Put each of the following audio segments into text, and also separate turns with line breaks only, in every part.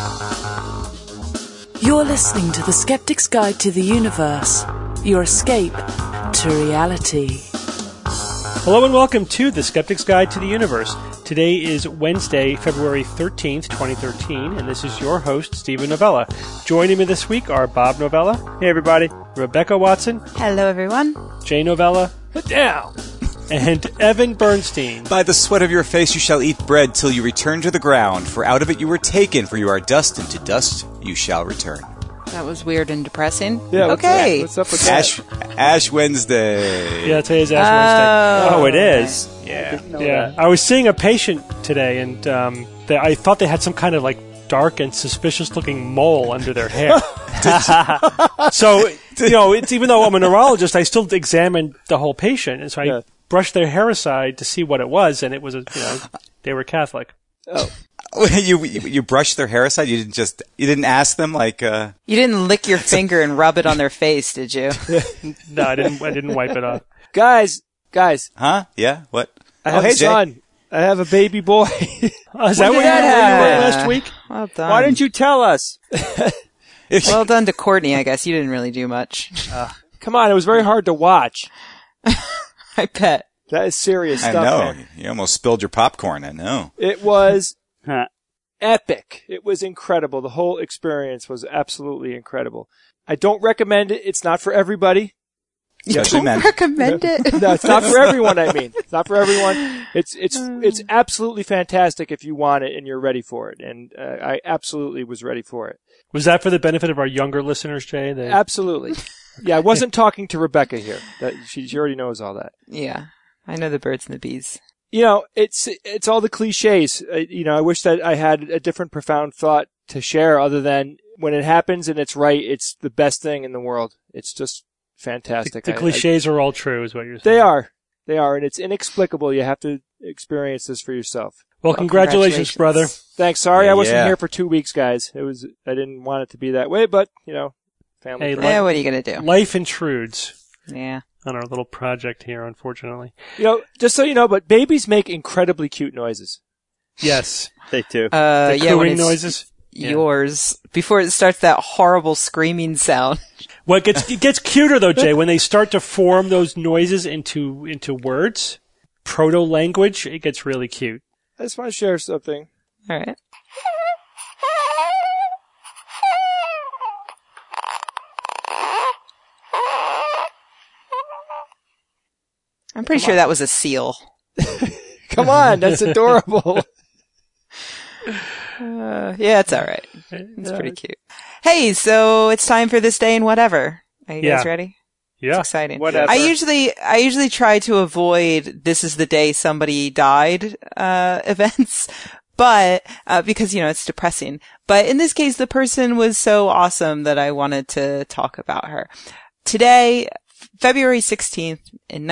You're listening to The Skeptic's Guide to the Universe, your escape to reality.
Hello and welcome to The Skeptic's Guide to the Universe. Today is Wednesday, February 13th, 2013, and this is your host, Stephen Novella. Joining me this week are Bob Novella. Hey, everybody. Rebecca Watson.
Hello, everyone.
Jay Novella. Down. And Evan Bernstein.
By the sweat of your face you shall eat bread till you return to the ground, for out of it you were taken, for you are dust, and to dust you shall return.
That was weird and depressing.
Yeah,
okay.
What's up with that?
Ash Wednesday.
Yeah, today's Ash Wednesday. Oh, it is?
Yeah.
I was seeing a patient today, and I thought they had some kind of, dark and suspicious-looking mole under their hair. So, it's, even though I'm a neurologist, I still examined the whole patient, and so I brushed their hair aside to see what it was, and it was, they were Catholic.
Oh.
You brushed their hair aside? You didn't ask them,
You didn't lick your finger and rub it on their face, did you?
No, I didn't wipe it off.
Guys.
Huh? Yeah? What?
I have a son. I have a baby boy.
Is that what you were last week?
Well done.
Why didn't you tell us?
Well done to Courtney, I guess. You didn't really do much.
Come on, it was very hard to watch.
I bet.
That is serious stuff,
I know.
man.
You almost spilled your popcorn, I know.
It was epic. It was incredible. The whole experience was absolutely incredible. I don't recommend it. It's not for everybody.
You don't recommend it?
No, it's not for everyone, I mean. It's not for everyone. It's absolutely fantastic if you want it and you're ready for it. And I absolutely was ready for it.
Was that for the benefit of our younger listeners, Jay?
Absolutely. Yeah, I wasn't talking to Rebecca here. She already knows all that.
Yeah. I know the birds and the bees.
It's all the cliches. I wish that I had a different profound thought to share other than when it happens and it's right, it's the best thing in the world. It's just fantastic.
The cliches are all true, is what you're saying.
They are, and it's inexplicable. You have to experience this for yourself.
Well, congratulations, brother.
Thanks. Sorry I wasn't here for 2 weeks, guys. I didn't want it to be that way, but, family.
Hey,
what are you going to do?
Life intrudes.
Yeah.
On our little project here, unfortunately.
Just so you know, but babies make incredibly cute noises.
Yes.
They do.
The cooing noises.
Yours. Before it starts that horrible screaming sound.
Well, it gets cuter though, Jay, when they start to form those noises into words, proto-language, it gets really cute.
I just want to share something.
All right. I'm pretty sure that was a seal.
Come on, that's adorable.
Yeah, it's all right. It's pretty cute. Hey, so it's time for This Day in Whatever. Are you guys ready?
Yeah.
It's exciting.
Whatever.
I usually try to avoid this is the day somebody died events, but because it's depressing. But in this case, the person was so awesome that I wanted to talk about her. Today, February 16th, in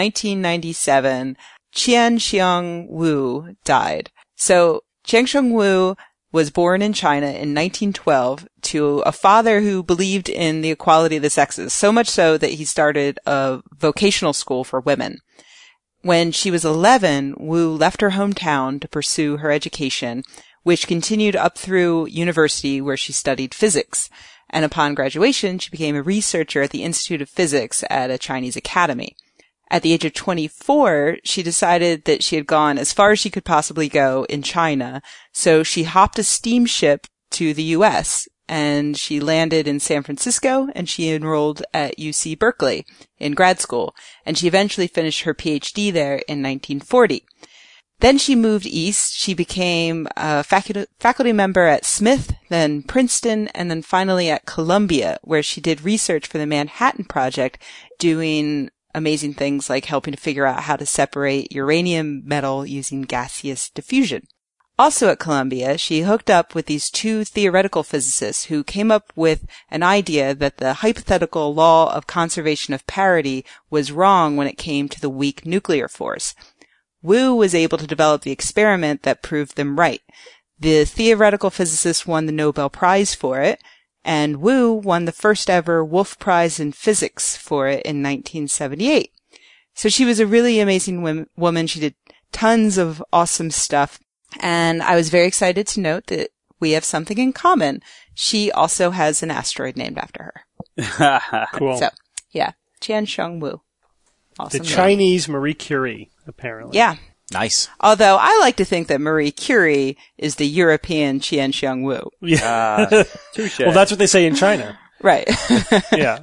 1997, Qian Xiang Wu died. So, Qian Xiang Wu was born in China in 1912 to a father who believed in the equality of the sexes, so much so that he started a vocational school for women. When she was 11, Wu left her hometown to pursue her education, which continued up through university where she studied physics. And upon graduation, she became a researcher at the Institute of Physics at a Chinese academy. At the age of 24, she decided that she had gone as far as she could possibly go in China, so she hopped a steamship to the U.S., and she landed in San Francisco, and she enrolled at UC Berkeley in grad school, and she eventually finished her PhD there in 1940. Then she moved east. She became a faculty member at Smith, then Princeton, and then finally at Columbia, where she did research for the Manhattan Project, doing amazing things like helping to figure out how to separate uranium metal using gaseous diffusion. Also at Columbia, she hooked up with these two theoretical physicists who came up with an idea that the hypothetical law of conservation of parity was wrong when it came to the weak nuclear force. Wu was able to develop the experiment that proved them right. The theoretical physicist won the Nobel Prize for it, and Wu won the first ever Wolf Prize in Physics for it in 1978. So she was a really amazing woman. She did tons of awesome stuff, and I was very excited to note that we have something in common. She also has an asteroid named after her.
Cool.
So, yeah. Qiansheng Wu.
The
Awesome.
Chinese Marie Curie, apparently.
Yeah.
Nice.
Although I like to think that Marie Curie is the European Qiansheng Wu.
Yeah.
Touche.
Well, that's what they say in China.
Right.
Yeah.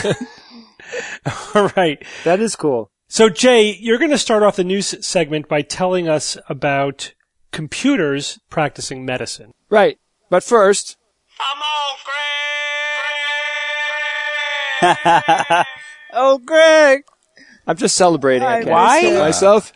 All right.
That is cool.
So, Jay, you're going to start off the news segment by telling us about computers practicing medicine.
Right. But first,
Oh, Greg!
I'm just celebrating. I can't
Why?
control myself.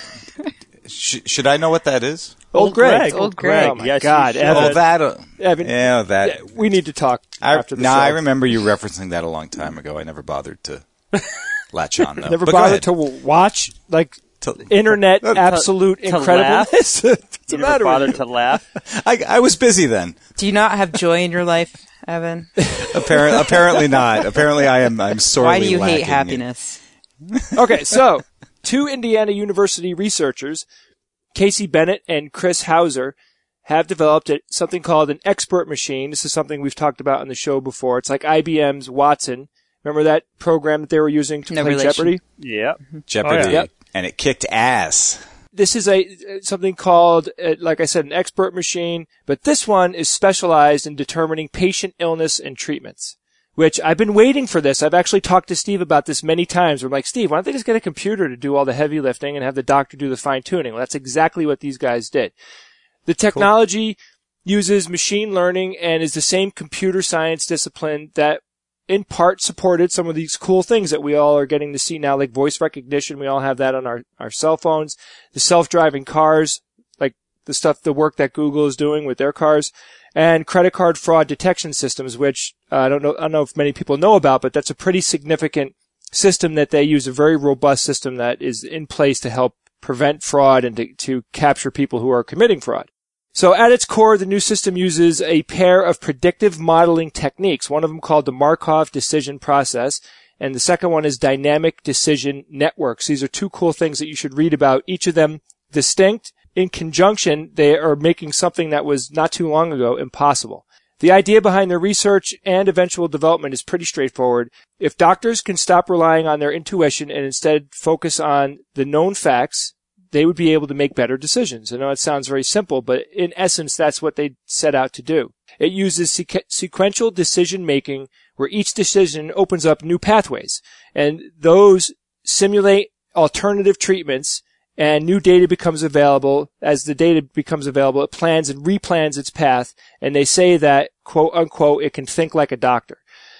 Should I know what that is?
Old Greg.
Old Greg.
Oh my
Yes,
God,
you should.
Evan.
Oh, that.
Evan.
Yeah, that.
Yeah, we need to talk after the show.
I remember you referencing that a long time ago. I never bothered to latch on, though.
Never
But go
bothered
ahead.
to watch
To-
internet absolute
to
incredibleness. What's the
You never
matter with
bothered
you?
to laugh?
I was busy then.
Do you not have joy in your life, Evan?
Apparently not. Apparently I'm sorely
Why do you hate
lacking.
happiness?
Okay, so 2 Indiana University researchers, Casey Bennett and Chris Hauser, have developed something called an expert machine. This is something we've talked about on the show before. It's like IBM's Watson. Remember that program that they were using to
No
play
relation.
Jeopardy?
Yep.
Jeopardy,
Oh, yeah.
Yep.
and it kicked ass.
This is something called, like I said, an expert machine, but this one is specialized in determining patient illness and treatments, which I've been waiting for this. I've actually talked to Steve about this many times. I'm like, Steve, why don't they just get a computer to do all the heavy lifting and have the doctor do the fine tuning? Well, that's exactly what these guys did. The technology uses machine learning and is the same computer science discipline that in part supported some of these cool things that we all are getting to see now, like voice recognition. We all have that on our cell phones. The self-driving cars, like the work that Google is doing with their cars, and credit card fraud detection systems, which I don't know if many people know about, but that's a pretty significant system that they use, a very robust system that is in place to help prevent fraud and to capture people who are committing fraud. So at its core, the new system uses a pair of predictive modeling techniques, one of them called the Markov decision process, and the second one is dynamic decision networks. These are 2 cool things that you should read about, each of them distinct. In conjunction, they are making something that was not too long ago impossible. The idea behind their research and eventual development is pretty straightforward. If doctors can stop relying on their intuition and instead focus on the known facts, they would be able to make better decisions. I know it sounds very simple, but in essence, that's what they set out to do. It uses sequential decision making where each decision opens up new pathways, and those simulate alternative treatments, and new data becomes available. As the data becomes available, it plans and replans its path, and they say that, quote unquote, it can think like a doctor.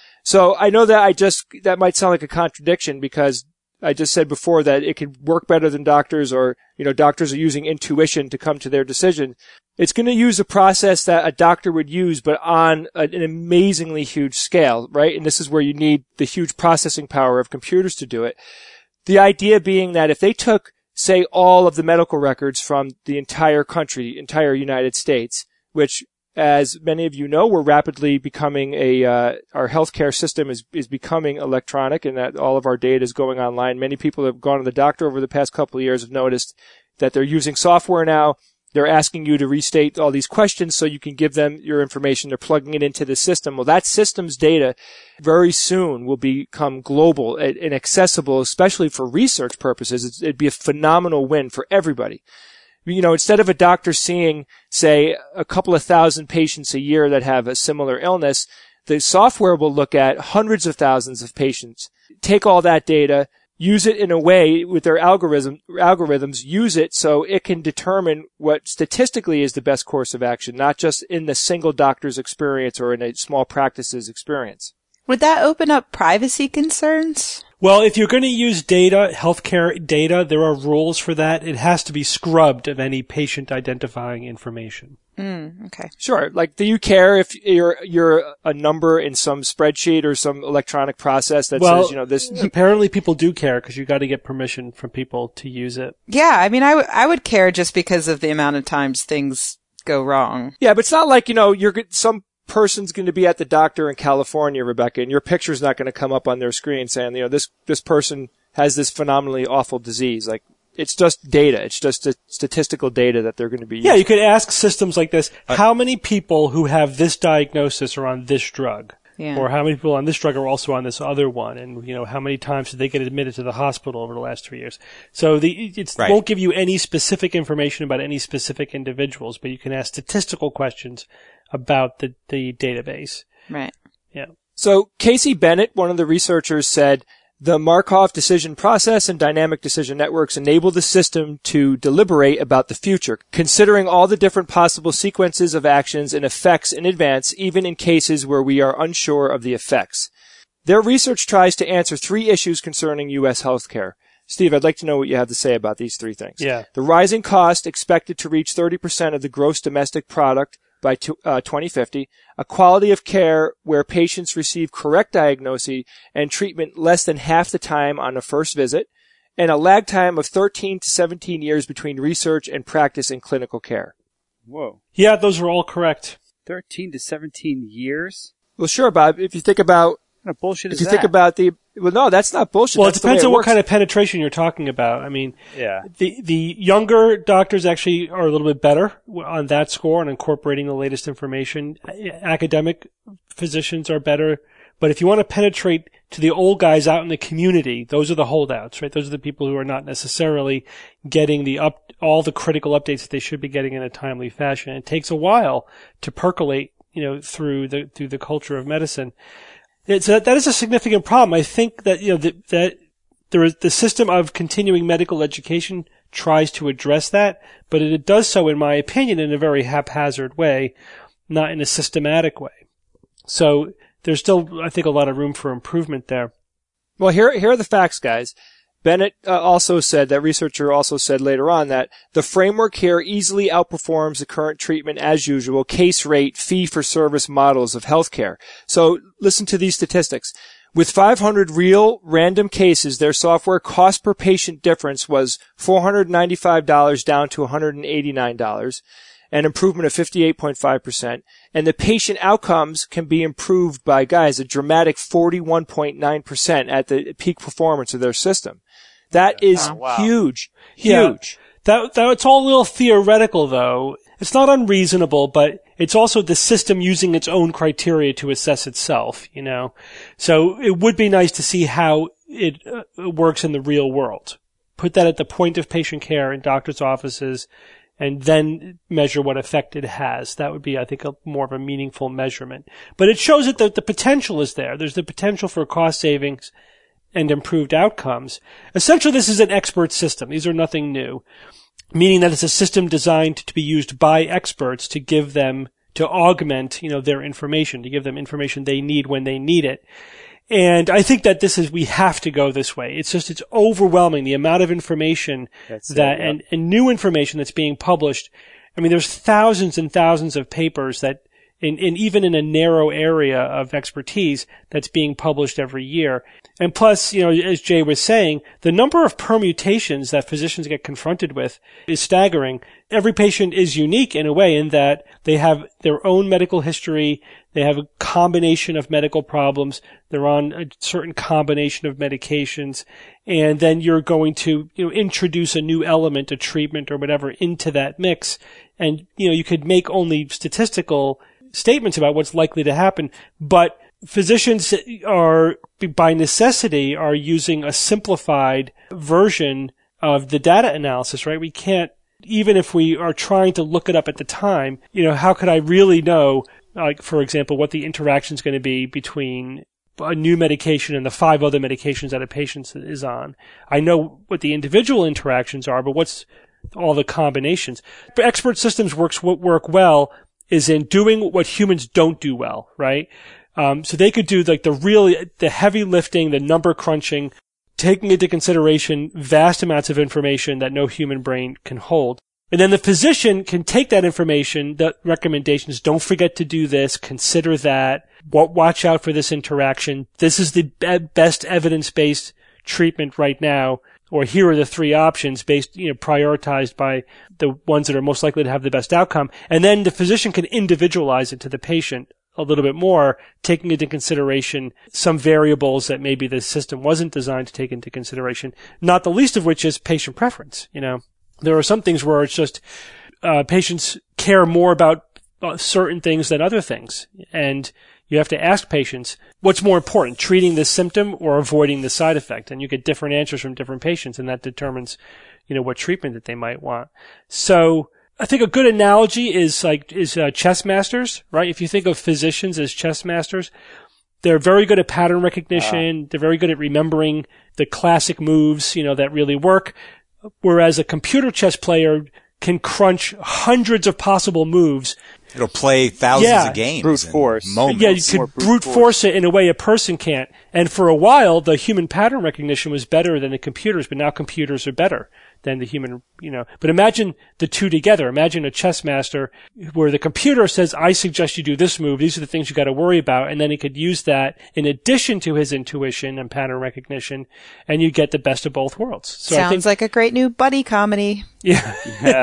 So I know that that might sound like a contradiction because I just said before that it can work better than doctors, or, doctors are using intuition to come to their decision. It's going to use a process that a doctor would use, but on an amazingly huge scale, right? And this is where you need the huge processing power of computers to do it. The idea being that if they took, say, all of the medical records from the entire country, entire United States, which, as many of you know, we're rapidly becoming our healthcare system is becoming electronic, and that all of our data is going online. Many people have gone to the doctor over the past couple of years have noticed that they're using software now. They're asking you to restate all these questions so you can give them your information. They're plugging it into the system. Well, that system's data very soon will become global and accessible, especially for research purposes. It'd be a phenomenal win for everybody. Instead of a doctor seeing, say, a couple of thousand patients a year that have a similar illness, the software will look at hundreds of thousands of patients, take all that data, use it in a way with their algorithms, use it so it can determine what statistically is the best course of action, not just in the single doctor's experience or in a small practice's experience.
Would that open up privacy concerns?
Well, if you're going to use data, healthcare data, there are rules for that. It has to be scrubbed of any patient identifying information.
Okay.
Sure. Like, do you care if you're a number in some spreadsheet or some electronic process that says, this?
Apparently people do care because you got to get permission from people to use it.
Yeah, I mean, I would care just because of the amount of times things go wrong.
Yeah, but it's not like, some person's going to be at the doctor in California, Rebecca, and your picture's not going to come up on their screen saying, this person has this phenomenally awful disease. Like, it's just data. It's just statistical data that they're going to be using.
Yeah, you could ask systems like this, how many people who have this diagnosis are on this drug?
Yeah.
Or how many people on this drug are also on this other one? And, how many times did they get admitted to the hospital over the last 3 years? So it won't give you any specific information about any specific individuals, but you can ask statistical questions about the database.
Right.
Yeah.
So Casey Bennett, one of the researchers, said, the Markov decision process and dynamic decision networks enable the system to deliberate about the future, considering all the different possible sequences of actions and effects in advance, even in cases where we are unsure of the effects. Their research tries to answer 3 issues concerning U.S. healthcare. Steve, I'd like to know what you have to say about these 3 things.
Yeah.
The rising cost expected to reach 30% of the gross domestic product by 2050, a quality of care where patients receive correct diagnosis and treatment less than half the time on a first visit, and a lag time of 13 to 17 years between research and practice in clinical care.
Whoa.
Yeah, those are all correct.
13 to 17 years?
Well, sure, Bob. If you think about...
What kind of bullshit is
if you
that?
think about the... Well, no, that's not bullshit.
Well, it
That's the way
depends on what
works.
kind of penetration you're talking about. I mean,
Yeah.
the younger doctors actually are a little bit better on that score and incorporating the latest information. Academic physicians are better. But if you want to penetrate to the old guys out in the community, those are the holdouts, right? Those are the people who are not necessarily getting all the critical updates that they should be getting in a timely fashion. It takes a while to percolate, through the culture of medicine. So that is a significant problem. I think that, that there is the system of continuing medical education tries to address that, but it does so, in my opinion, in a very haphazard way, not in a systematic way. So there's still, I think, a lot of room for improvement there.
Well, here are the facts, guys. Bennett that researcher also said later on that the framework here easily outperforms the current treatment as usual, case rate, fee-for-service models of healthcare. So listen to these statistics. With 500 real random cases, their software cost per patient difference was $495 down to $189, an improvement of 58.5%. And the patient outcomes can be improved by, guys, a dramatic 41.9% at the peak performance of their system. That is huge. Huge.
Yeah. That's all a little theoretical, though. It's not unreasonable, but it's also the system using its own criteria to assess itself, So it would be nice to see how it works in the real world. Put that at the point of patient care in doctors' offices, and then measure what effect it has. That would be, I think, more of a meaningful measurement. But it shows that the potential is there. There's the potential for cost savings and improved outcomes. Essentially, this is an expert system. These are nothing new, meaning that it's a system designed to be used by experts to give them, to augment, their information, to give them information they need when they need it. And I think that we have to go this way. It's overwhelming, the amount of information and new information that's being published. I mean, there's thousands and thousands of papers that, even in a narrow area of expertise, that's being published every year. And plus, as Jay was saying, the number of permutations that physicians get confronted with is staggering. Every patient is unique in a way in that they have their own medical history, they have a combination of medical problems, they're on a certain combination of medications, and then you're going to, introduce a new element, a treatment or whatever into that mix. And, you could make only statistical statements about what's likely to happen, but physicians are, by necessity, are using a simplified version of the data analysis, right? We can't, even if we are trying to look it up at the time, how could I really know, like, for example, what the interaction is going to be between a new medication and the 5 other medications that a patient is on? I know what the individual interactions are, but what's all the combinations? But expert systems work well is in doing what humans don't do well, right? So they could do like the heavy lifting, the number crunching, taking into consideration vast amounts of information that no human brain can hold. And then the physician can take that information, the recommendations, don't forget to do this, consider that, watch out for this interaction. This is the best evidence-based treatment right now, or here are the 3 options based, prioritized by the ones that are most likely to have the best outcome. And then the physician can individualize it to the patient a little bit more, taking into consideration some variables that maybe the system wasn't designed to take into consideration, not the least of which is patient preference. There are some things where it's just patients care more about certain things than other things. And you have to ask patients, what's more important, treating the symptom or avoiding the side effect? And you get different answers from different patients, and that determines, what treatment that they might want. So I think a good analogy is chess masters, right? If you think of physicians as chess masters, they're very good at pattern recognition. They're very good at remembering the classic moves, that really work. Whereas a computer chess player can crunch hundreds of possible moves.
It'll play thousands of games.
Brute force.
Moments.
Yeah, you could brute force it in a way a person can't. And for a while, the human pattern recognition was better than the computers, but now computers are better than the human, But imagine the two together. Imagine a chess master where the computer says, I suggest you do this move. These are the things you got to worry about. And then he could use that in addition to his intuition and pattern recognition, and you get the best of both worlds. So
Sounds like a great new buddy comedy.
Yeah.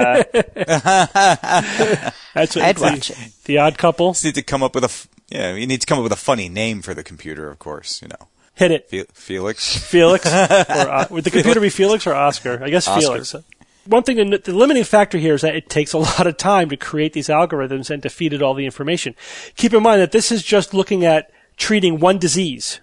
That's what
I'd watch it.
The Odd Couple.
You need to come up with you need to come up with a funny name for the computer, of course,
Hit it.
Felix.
Felix. Would the computer be Felix or Oscar? I guess
Oscar.
Felix. One thing, the limiting factor here is that it takes a lot of time to create these algorithms and to feed it all the information. Keep in mind that this is just looking at treating one disease.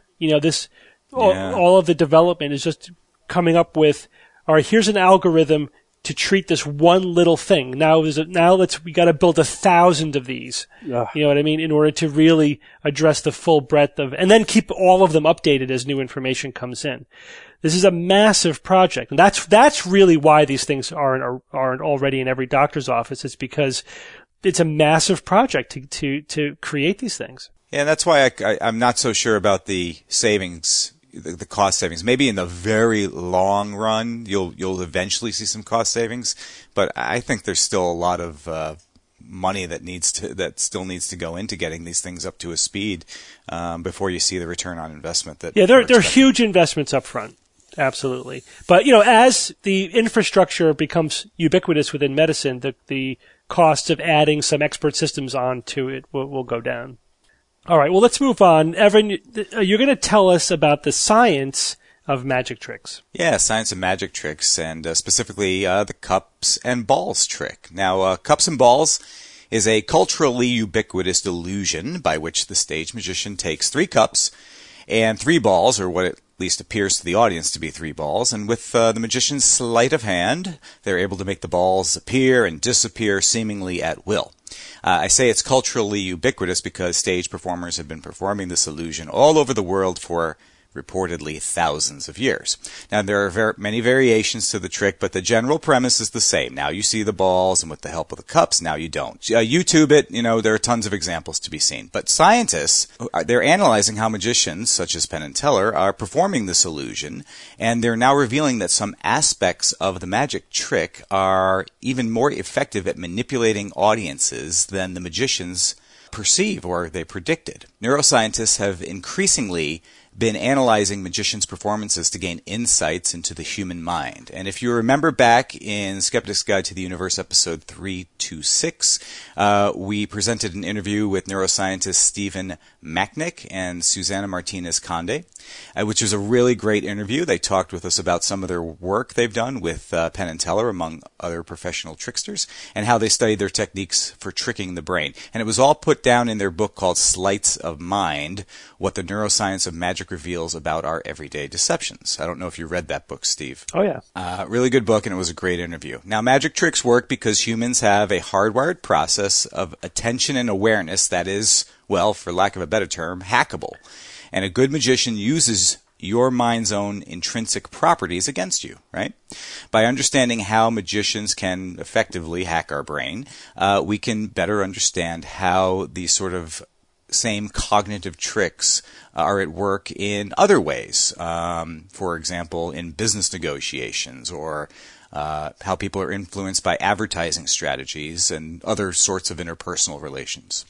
All of the development is just coming up with, all right, here's an algorithm to treat this one little thing. Now we got to build 1,000 of these.
Ugh.
You know what I mean? In order to really address the full breadth and then keep all of them updated as new information comes in. This is a massive project. And that's really why these things aren't already in every doctor's office. It's because it's a massive project to create these things.
Yeah, and that's why I'm not so sure about the savings, the cost savings. Maybe in the very long run, you'll eventually see some cost savings, but I think there's still a lot of money that still needs to go into getting these things up to a speed before you see the return on investment.
They're huge investments up front. Absolutely. But, as the infrastructure becomes ubiquitous within medicine, the costs of adding some expert systems onto it will go down. All right, well, let's move on. Evan, you're going to tell us about the science of magic tricks.
Yeah, science of magic tricks, and specifically the cups and balls trick. Now, cups and balls is a culturally ubiquitous illusion by which the stage magician takes 3 cups and 3 balls, or what at least appears to the audience to be 3 balls, and with the magician's sleight of hand, they're able to make the balls appear and disappear seemingly at will. I say it's culturally ubiquitous because stage performers have been performing this illusion all over the world for reportedly thousands of years. Now, there are many variations to the trick, but the general premise is the same. Now you see the balls, and with the help of the cups, now you don't. YouTube it, there are tons of examples to be seen. But scientists, they're analyzing how magicians, such as Penn and Teller, are performing this illusion, and they're now revealing that some aspects of the magic trick are even more effective at manipulating audiences than the magicians perceive or they predicted. Neuroscientists have increasingly been analyzing magicians' performances to gain insights into the human mind. And if you remember back in Skeptic's Guide to the Universe, episode 326, we presented an interview with neuroscientist Stephen Macknick and Susana Martinez-Conde, which was a really great interview. They talked with us about some of their work they've done with Penn and Teller, among other professional tricksters, and how they studied their techniques for tricking the brain. And it was all put down in their book called Sleights of Mind, What the Neuroscience of Magic Reveals About Our Everyday Deceptions. I don't know if you read that book, Steve.
Oh, yeah.
Really good book, and it was a great interview. Now, magic tricks work because humans have a hardwired process of attention and awareness that is, well, for lack of a better term, hackable. And a good magician uses your mind's own intrinsic properties against you, right? By understanding how magicians can effectively hack our brain, we can better understand how these sort of same cognitive tricks are at work in other ways. For example, in business negotiations, or how people are influenced by advertising strategies and other sorts of interpersonal relations.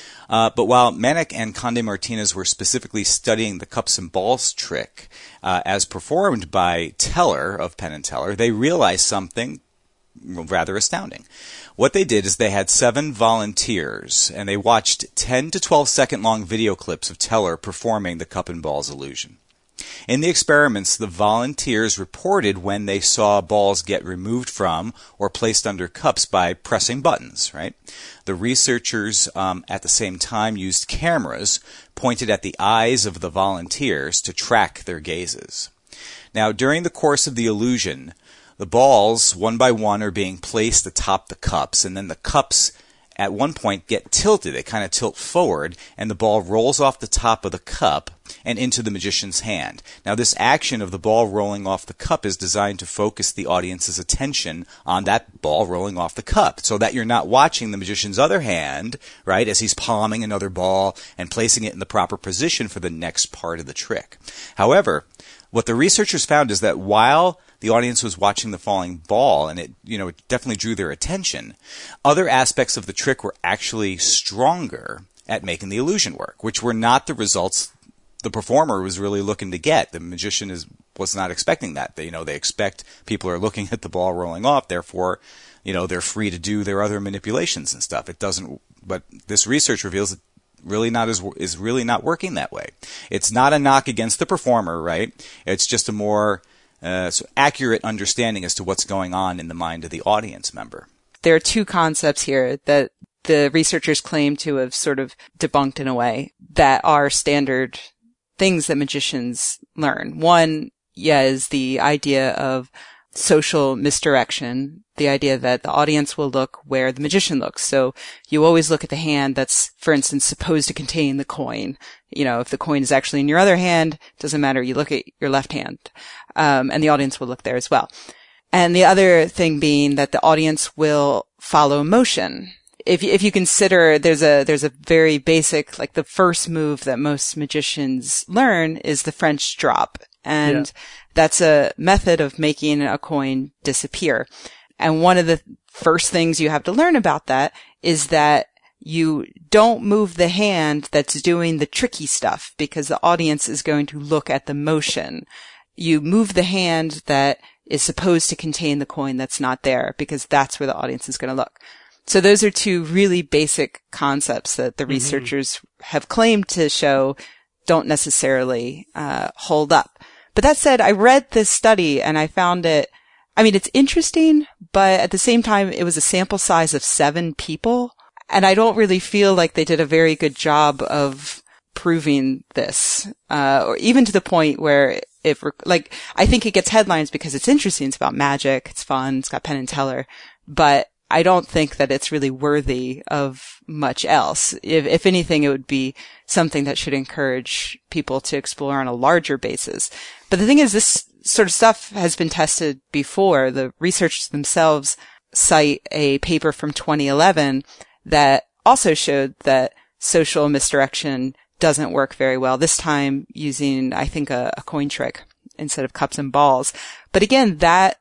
But while Macknick and Conde Martinez were specifically studying the cups and balls trick as performed by Teller of Penn and Teller, they realized something rather astounding. What they did is they had 7 volunteers, and they watched 10 to 12 second long video clips of Teller performing the cup and balls illusion. In the experiments, the volunteers reported when they saw balls get removed from or placed under cups by pressing buttons, right? The researchers at the same time used cameras pointed at the eyes of the volunteers to track their gazes. Now, during the course of the illusion, the balls, one by one, are being placed atop the cups, and then the cups at one point get tilted. They kind of tilt forward, and the ball rolls off the top of the cup and into the magician's hand. Now, this action of the ball rolling off the cup is designed to focus the audience's attention on that ball rolling off the cup, so that you're not watching the magician's other hand, right, as he's palming another ball and placing it in the proper position for the next part of the trick. However, what the researchers found is that while the audience was watching the falling ball, and it definitely drew their attention, other aspects of the trick were actually stronger at making the illusion work, which were not the results the performer was really looking to get. The magician was not expecting that. They expect people are looking at the ball rolling off, therefore, they're free to do their other manipulations and stuff. It doesn't, but this research reveals it is really not working that way. It's not a knock against the performer, right? It's just a more accurate understanding as to what's going on in the mind of the audience member.
There are 2 concepts here that the researchers claim to have sort of debunked in a way that are standard things that magicians learn. One, is the idea of social misdirection, the idea that the audience will look where the magician looks. So you always look at the hand that's, for instance, supposed to contain the coin. If the coin is actually in your other hand, it doesn't matter. You look at your left hand, and the audience will look there as well. And the other thing being that the audience will follow motion. If you consider there's a very basic, like the first move that most magicians learn is the French drop. And that's a method of making a coin disappear. And one of the first things you have to learn about that is that you don't move the hand that's doing the tricky stuff, because the audience is going to look at the motion. You move the hand that is supposed to contain the coin that's not there, because that's where the audience is going to look. So those are 2 really basic concepts that the researchers have claimed to show don't necessarily hold up. But that said, I read this study and I found it's interesting, but at the same time, it was a sample size of 7 people. And I don't really feel like they did a very good job of proving this, or even to the point where I think it gets headlines because it's interesting. It's about magic. It's fun. It's got Penn and Teller, but I don't think that it's really worthy of much else. If anything, it would be something that should encourage people to explore on a larger basis. But the thing is, this sort of stuff has been tested before. The researchers themselves cite a paper from 2011 that also showed that social misdirection doesn't work very well, this time using, I think, a coin trick instead of cups and balls. But again, that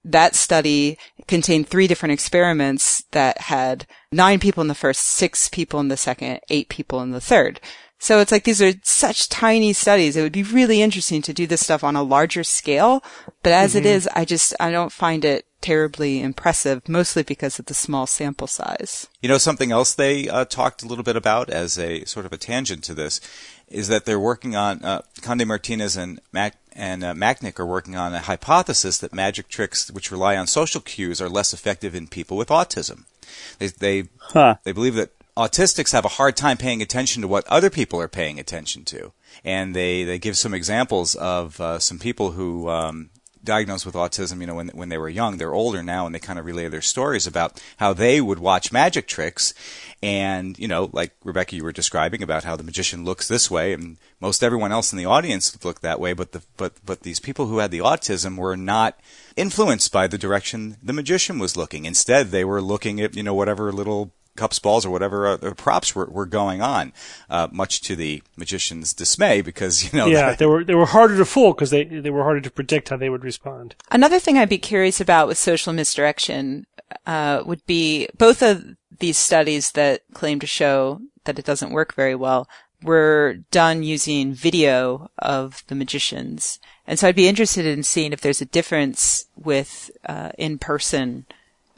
study contained 3 different experiments that had 9 people in the first, 6 people in the second, 8 people in the third. So it's like these are such tiny studies. It would be really interesting to do this stuff on a larger scale. But as it is, I don't find it terribly impressive, mostly because of the small sample size.
Something else they talked a little bit about as a sort of a tangent to this is that they're working on, Conde Martinez and Macknick are working on a hypothesis that magic tricks which rely on social cues are less effective in people with autism. They believe that autistics have a hard time paying attention to what other people are paying attention to. And they give some examples of some people who diagnosed with autism, when they were young. They're older now, and they kind of relay their stories about how they would watch magic tricks. And, like Rebecca, you were describing about how the magician looks this way, and most everyone else in the audience looked that way, but these people who had the autism were not influenced by the direction the magician was looking. Instead, they were looking at, whatever little cups, balls, or whatever props were going on, much to the magician's dismay, because
they were harder to fool because they were harder to predict how they would respond.
Another thing I'd be curious about with social misdirection would be both of these studies that claim to show that it doesn't work very well were done using video of the magicians, and so I'd be interested in seeing if there's a difference with in-person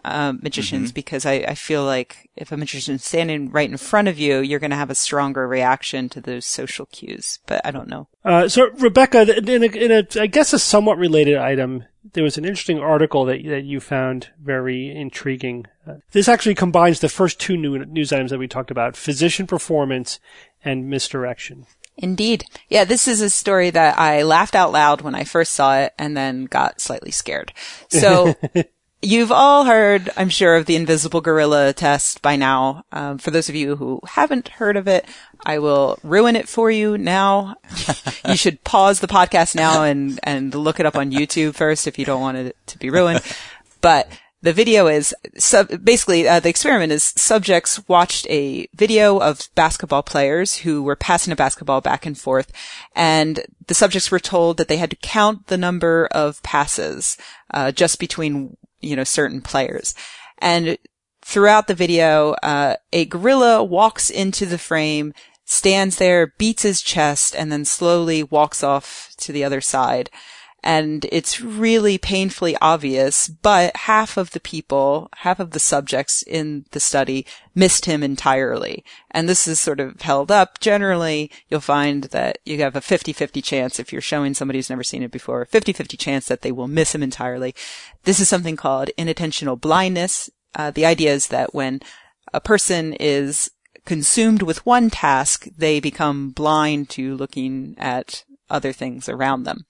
magicians because I feel like if a magician's standing right in front of you, you're going to have a stronger reaction to those social cues. But I don't know.
So Rebecca, in a I guess a somewhat related item, there was an interesting article that you found very intriguing. This actually combines the first two news items that we talked about: physician performance and misdirection.
Indeed. Yeah, this is a story that I laughed out loud when I first saw it and then got slightly scared. So you've all heard, I'm sure, of the invisible gorilla test by now. For those of you who haven't heard of it, I will ruin it for you now. You should pause the podcast now and look it up on YouTube first if you don't want it to be ruined. But the video is, basically, the experiment is subjects watched a video of basketball players who were passing a basketball back and forth, and the subjects were told that they had to count the number of passes, just between, certain players. And throughout the video, a gorilla walks into the frame, stands there, beats his chest, and then slowly walks off to the other side. And it's really painfully obvious, but half of the subjects in the study missed him entirely. And this is sort of held up. Generally, you'll find that you have a 50-50 chance if you're showing somebody who's never seen it before, 50-50 chance that they will miss him entirely. This is something called inattentional blindness. The idea is that when a person is consumed with one task, they become blind to looking at other things around them.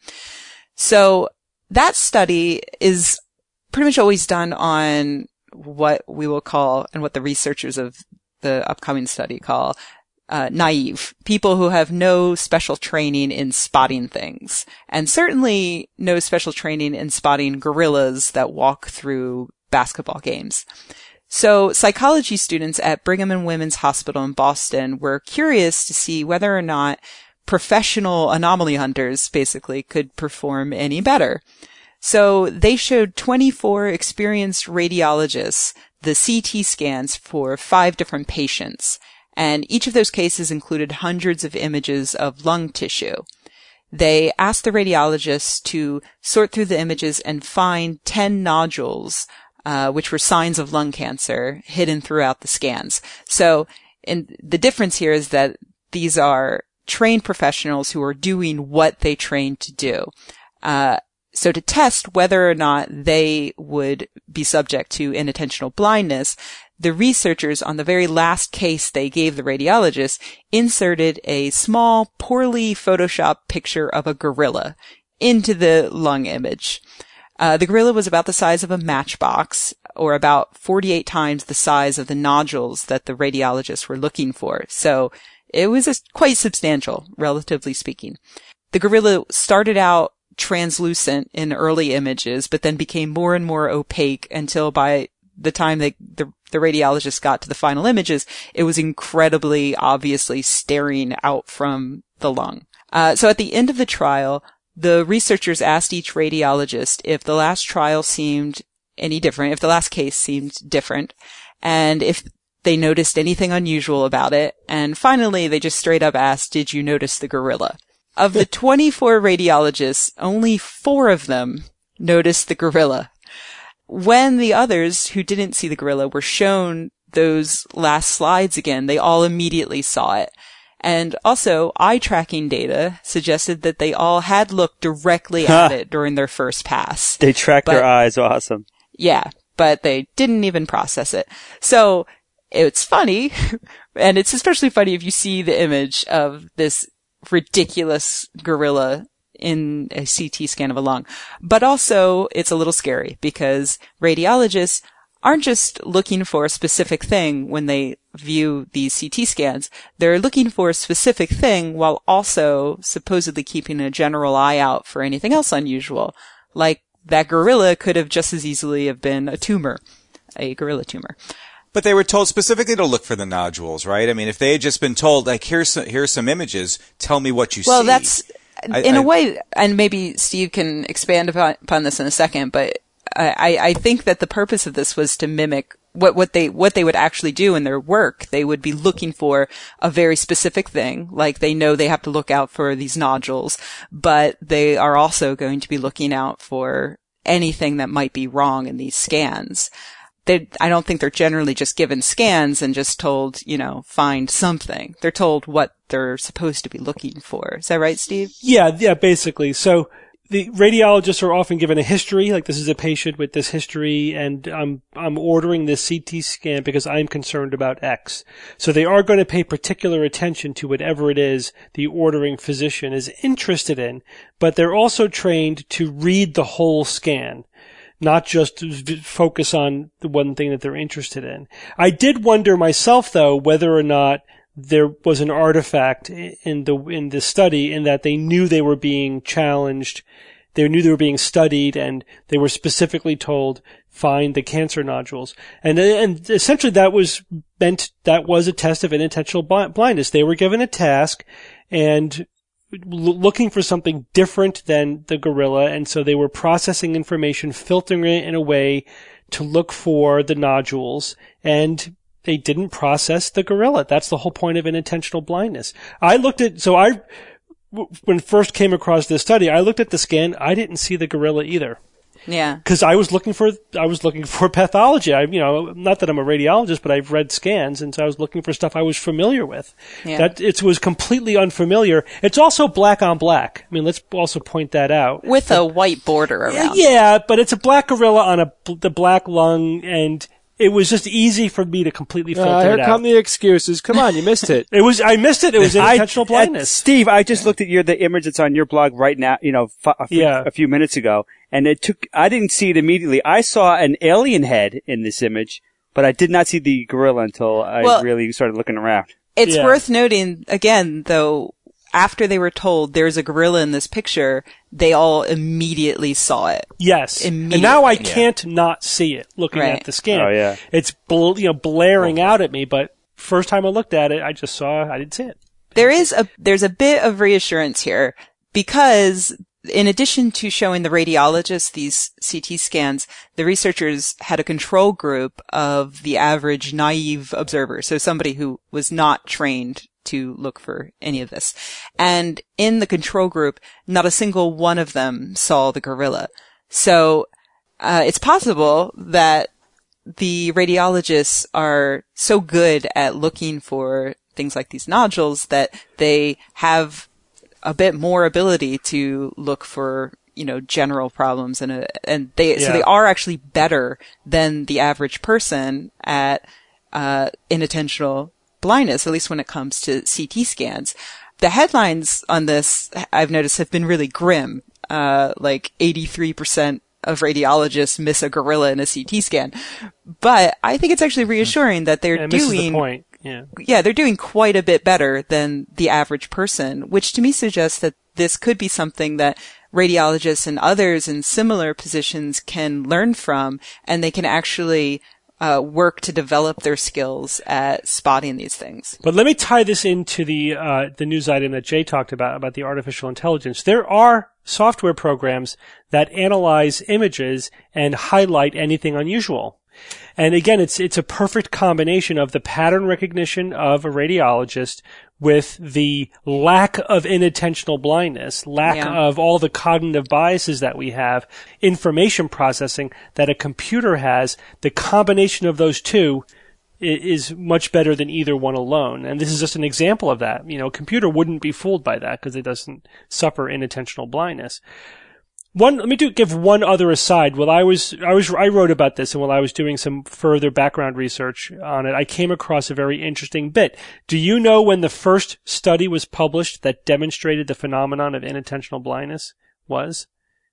So that study is pretty much always done on what we will call, and what the researchers of the upcoming study call, naive. People who have no special training in spotting things. And certainly no special training in spotting gorillas that walk through basketball games. So psychology students at Brigham and Women's Hospital in Boston were curious to see whether or not professional anomaly hunters basically could perform any better. So they showed 24 experienced radiologists the CT scans for 5 different patients, and each of those cases included hundreds of images of lung tissue. They asked the radiologists to sort through the images and find 10 nodules, which were signs of lung cancer hidden throughout the scans. So, and the difference here is that these are trained professionals who are doing what they trained to do. So to test whether or not they would be subject to inattentional blindness, the researchers on the very last case they gave the radiologists inserted a small, poorly photoshopped picture of a gorilla into the lung image. The gorilla was about the size of a matchbox, or about 48 times the size of the nodules that the radiologists were looking for. So it was quite substantial, relatively speaking. The gorilla started out translucent in early images, but then became more and more opaque until by the time the radiologist got to the final images, it was incredibly obviously staring out from the lung. So at the end of the trial, the researchers asked each radiologist if the last trial seemed any different, if the last case seemed different, and if they noticed anything unusual about it. And finally, they just straight up asked, did you notice the gorilla? Of the 24 radiologists, only 4 of them noticed the gorilla. When the others who didn't see the gorilla were shown those last slides again, they all immediately saw it. And also, eye tracking data suggested that they all had looked directly at it during their first pass.
They tracked their eyes. Awesome.
Yeah, but they didn't even process it. So it's funny, and it's especially funny if you see the image of this ridiculous gorilla in a CT scan of a lung. But also, it's a little scary because radiologists aren't just looking for a specific thing when they view these CT scans. They're looking for a specific thing while also supposedly keeping a general eye out for anything else unusual. Like that gorilla could have just as easily have been a tumor, a gorilla tumor.
But they were told specifically to look for the nodules, right? I mean, if they had just been told, like, here's some images, tell me what you see.
Well, that's, in a way, and maybe Steve can expand upon this in a second, but I think that the purpose of this was to mimic what they would actually do in their work. They would be looking for a very specific thing, like they know they have to look out for these nodules, but they are also going to be looking out for anything that might be wrong in these scans. I don't think they're generally just given scans and just told, find something. They're told what they're supposed to be looking for. Is that right, Steve?
Yeah, basically. So the radiologists are often given a history, like this is a patient with this history, and I'm ordering this CT scan because I'm concerned about X. So they are going to pay particular attention to whatever it is the ordering physician is interested in, but they're also trained to read the whole scan, not just focus on the one thing that they're interested in. I did wonder myself, though, whether or not there was an artifact in the study in that they knew they were being challenged, they knew they were being studied, and they were specifically told, find the cancer nodules. And essentially that was a test of inattentional blindness. They were given a task and looking for something different than the gorilla, and so they were processing information, filtering it in a way to look for the nodules, and they didn't process the gorilla. That's the whole point of inattentional blindness. When first came across this study, I looked at the scan. I didn't see the gorilla either.
Yeah.
Because I was looking for pathology. Not that I'm a radiologist, but I've read scans, and so I was looking for stuff I was familiar with.
Yeah.
That it was completely unfamiliar. It's also black on black. I mean, let's also point that out.
With a white border around.
Yeah, but it's a black gorilla on the black lung, and it was just easy for me to completely filter it out.
Here come the excuses. Come on, you missed it.
I missed it. It was intentional blindness.
Steve, I just looked at the image that's on your blog right now, a few minutes ago, and I didn't see it immediately. I saw an alien head in this image, but I did not see the gorilla until I really started looking around.
It's worth noting, again, though, after they were told there's a gorilla in this picture, they all immediately saw it.
Yes. And now I can't not see it looking at the scan.
Oh, yeah.
It's blaring out at me, but first time I looked at it, I didn't see it.
There's a bit of reassurance here because in addition to showing the radiologists these CT scans, the researchers had a control group of the average naive observer, so somebody who was not trained to look for any of this. And in the control group, not a single one of them saw the gorilla. So it's possible that the radiologists are so good at looking for things like these nodules that they have a bit more ability to look for, general problems so they are actually better than the average person at inattentional blindness, at least when it comes to CT scans. The headlines on this, I've noticed, have been really grim. Like 83% of radiologists miss a gorilla in a CT scan. But I think it's actually reassuring that they're doing...
the point.
Yeah, they're doing quite a bit better than the average person, which to me suggests that this could be something that radiologists and others in similar positions can learn from, and they can actually work to develop their skills at spotting these things.
But let me tie this into the news item that Jay talked about the artificial intelligence. There are software programs that analyze images and highlight anything unusual. And again, it's a perfect combination of the pattern recognition of a radiologist with the lack of inattentional blindness, lack of all the cognitive biases that we have, information processing that a computer has. The combination of those two is much better than either one alone. And this is just an example of that. A computer wouldn't be fooled by that because it doesn't suffer inattentional blindness. Let me give one other aside. I wrote about this, and while I was doing some further background research on it, I came across a very interesting bit. Do you know when the first study was published that demonstrated the phenomenon of inattentional blindness was?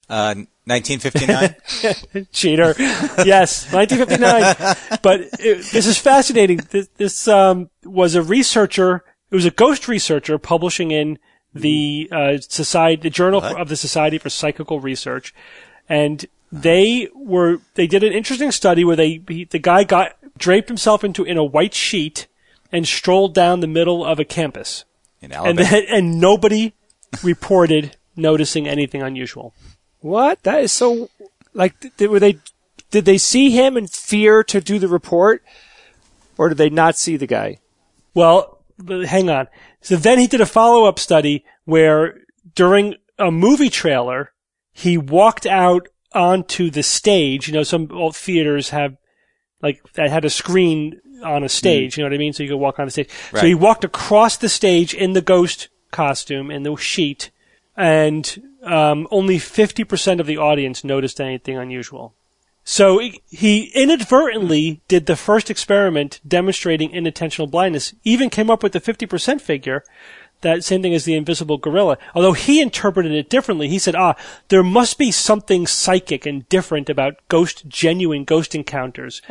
1959?
Cheater. Yes, 1959. But this is fascinating. This was a researcher. It was a ghost researcher publishing in the Journal of the Society for Psychical Research, and they did an interesting study where the guy draped himself in a white sheet and strolled down the middle of a campus
in Alabama,
and nobody reported noticing anything unusual.
What? That is so. Did they see him and fear to do the report, or did they not see the guy?
Well, hang on. So then he did a follow-up study where during a movie trailer, he walked out onto the stage. Some old theaters have like that had a screen on a stage, you know what I mean? So you could walk on the stage.
Right.
So he walked across the stage in the ghost costume, in the sheet, and only 50% of the audience noticed anything unusual. So he inadvertently did the first experiment demonstrating inattentional blindness, even came up with the 50% figure, that same thing as the invisible gorilla. Although he interpreted it differently. He said, there must be something psychic and different about genuine ghost encounters.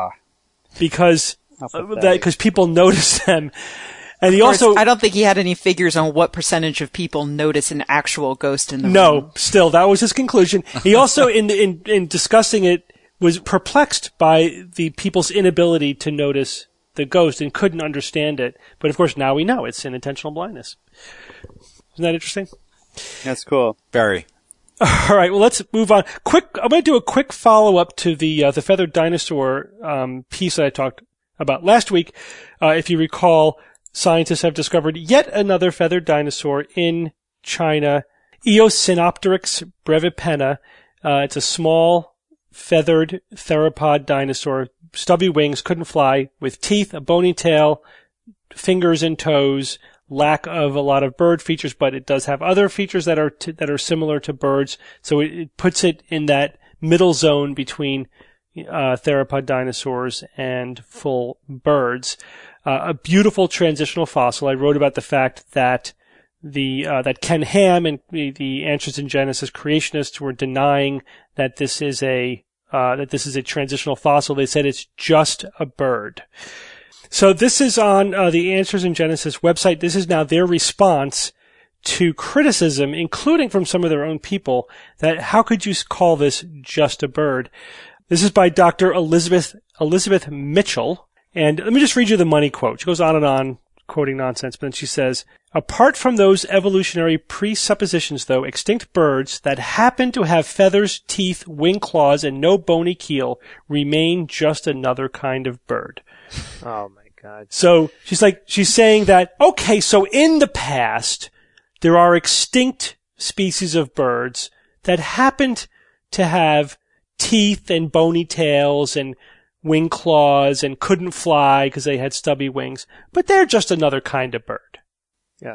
Because people notice them. And he also,
I don't think he had any figures on what percentage of people notice an actual ghost in the room.
No, still, that was his conclusion. He also, in discussing it, was perplexed by the people's inability to notice the ghost and couldn't understand it. But of course, now we know it's inattentional blindness. Isn't that interesting?
That's cool.
Very.
All right, well, let's move on. I'm going to do a quick follow-up to the feathered dinosaur piece that I talked about last week. If you recall, scientists have discovered yet another feathered dinosaur in China, Eosinopteryx brevipenna. It's a small feathered theropod dinosaur, stubby wings, couldn't fly, with teeth, a bony tail, fingers and toes, lack of a lot of bird features, but it does have other features that are similar to birds. So it puts it in that middle zone between theropod dinosaurs and full birds. A beautiful transitional fossil. I wrote about the fact that that Ken Ham and the Answers in Genesis creationists were denying that this is a transitional fossil. They said it's just a bird. So this is on the Answers in Genesis website. This is now their response to criticism, including from some of their own people, that how could you call this just a bird? This is by Dr. Elizabeth Mitchell. And let me just read you the money quote. She goes on and on, quoting nonsense, but then she says, apart from those evolutionary presuppositions, though, extinct birds that happen to have feathers, teeth, wing claws, and no bony keel remain just another kind of bird.
Oh my God.
So she's saying that, okay, so in the past, there are extinct species of birds that happened to have teeth and bony tails and wing claws and couldn't fly because they had stubby wings, but they're just another kind of bird.
Yeah.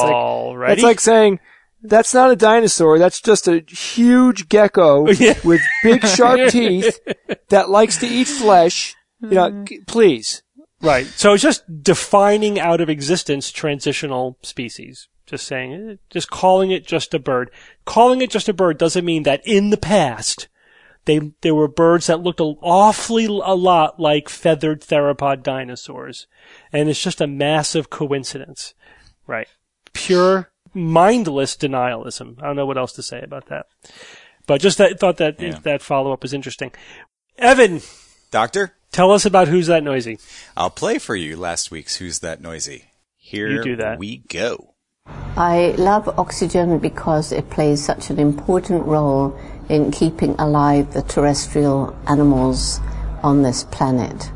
That's
like saying, that's not a dinosaur, that's just a huge gecko with big sharp teeth that likes to eat flesh. You know, please.
Right. So it's just defining out of existence transitional species. Just calling it just a bird. Calling it just a bird doesn't mean that in the past there were birds that looked awfully a lot like feathered theropod dinosaurs. And it's just a massive coincidence. Right. Pure, mindless denialism. I don't know what else to say about that. But just thought that follow-up was interesting. Evan.
Doctor?
Tell us about Who's That Noisy?
I'll play for you last week's Who's That Noisy. Here we go.
I love oxygen because it plays such an important role in keeping alive the terrestrial animals on this planet.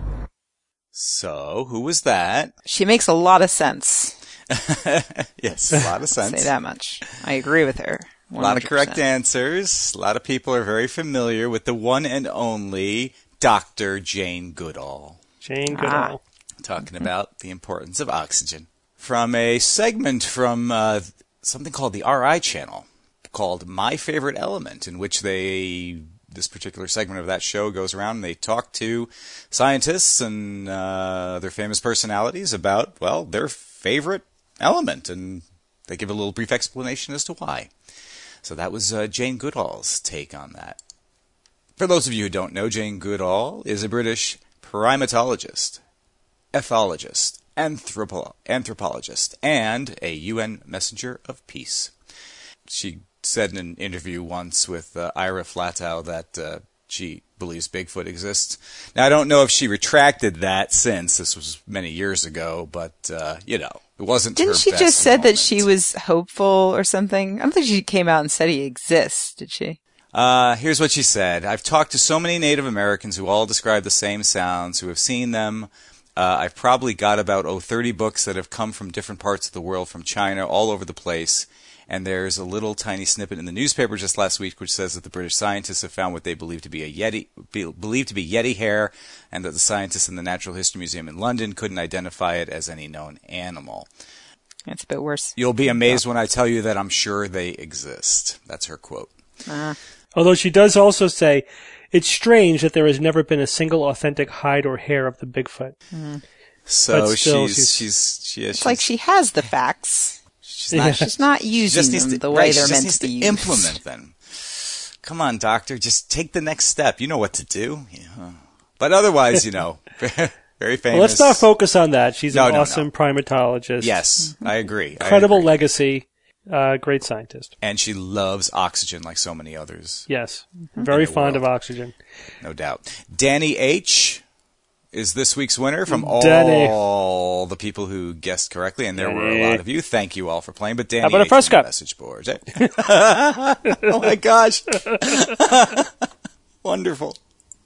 So, who was that?
She makes a lot of sense.
Yes, a lot of sense.
Say that much. I agree with her. 100%.
A lot of correct answers. A lot of people are very familiar with the one and only Dr. Jane Goodall.
Jane Goodall.
Talking about the importance of oxygen. From a segment from something called the RI channel called My Favorite Element, in which this particular segment of that show goes around and they talk to scientists and their famous personalities about, well, their favorite element, and they give a little brief explanation as to why. So that was Jane Goodall's take on that. For those of you who don't know, Jane Goodall is a British primatologist, ethologist, anthropologist, and a UN messenger of peace. She said in an interview once with Ira Flatow that she believes Bigfoot exists. Now, I don't know if she retracted that since. This was many years ago, but, it wasn't her best
Didn't she just said
moment.
that she was hopeful or something? I don't think she came out and said he exists, did she?
Here's what she said. I've talked to so many Native Americans who all describe the same sounds, who have seen them. I've probably got about 30 books that have come from different parts of the world, from China, all over the place. And there's a little tiny snippet in the newspaper just last week which says that the British scientists have found what they believe to be Yeti hair, and that the scientists in the Natural History Museum in London couldn't identify it as any known animal.
That's a bit worse.
You'll be amazed when I tell you that I'm sure they exist. That's her quote.
Although she does also say, it's strange that there has never been a single authentic hide or hair of the Bigfoot.
So
still,
it's like she has the facts. She's not using them the way they're meant to be used.
Implement them. Come on, doctor, just take the next step. You know what to do. Yeah. But otherwise, very famous.
Well, let's not focus on that. She's an awesome primatologist.
Yes, I agree.
Incredible legacy. Great scientist.
And she loves oxygen like so many others.
Yes. Very fond of oxygen.
No doubt. Danny H. is this week's winner from all the people who guessed correctly, and there were a lot of you. Thank you all for playing. But Danny,
how about a first cup?
Message board. Oh my gosh! Wonderful.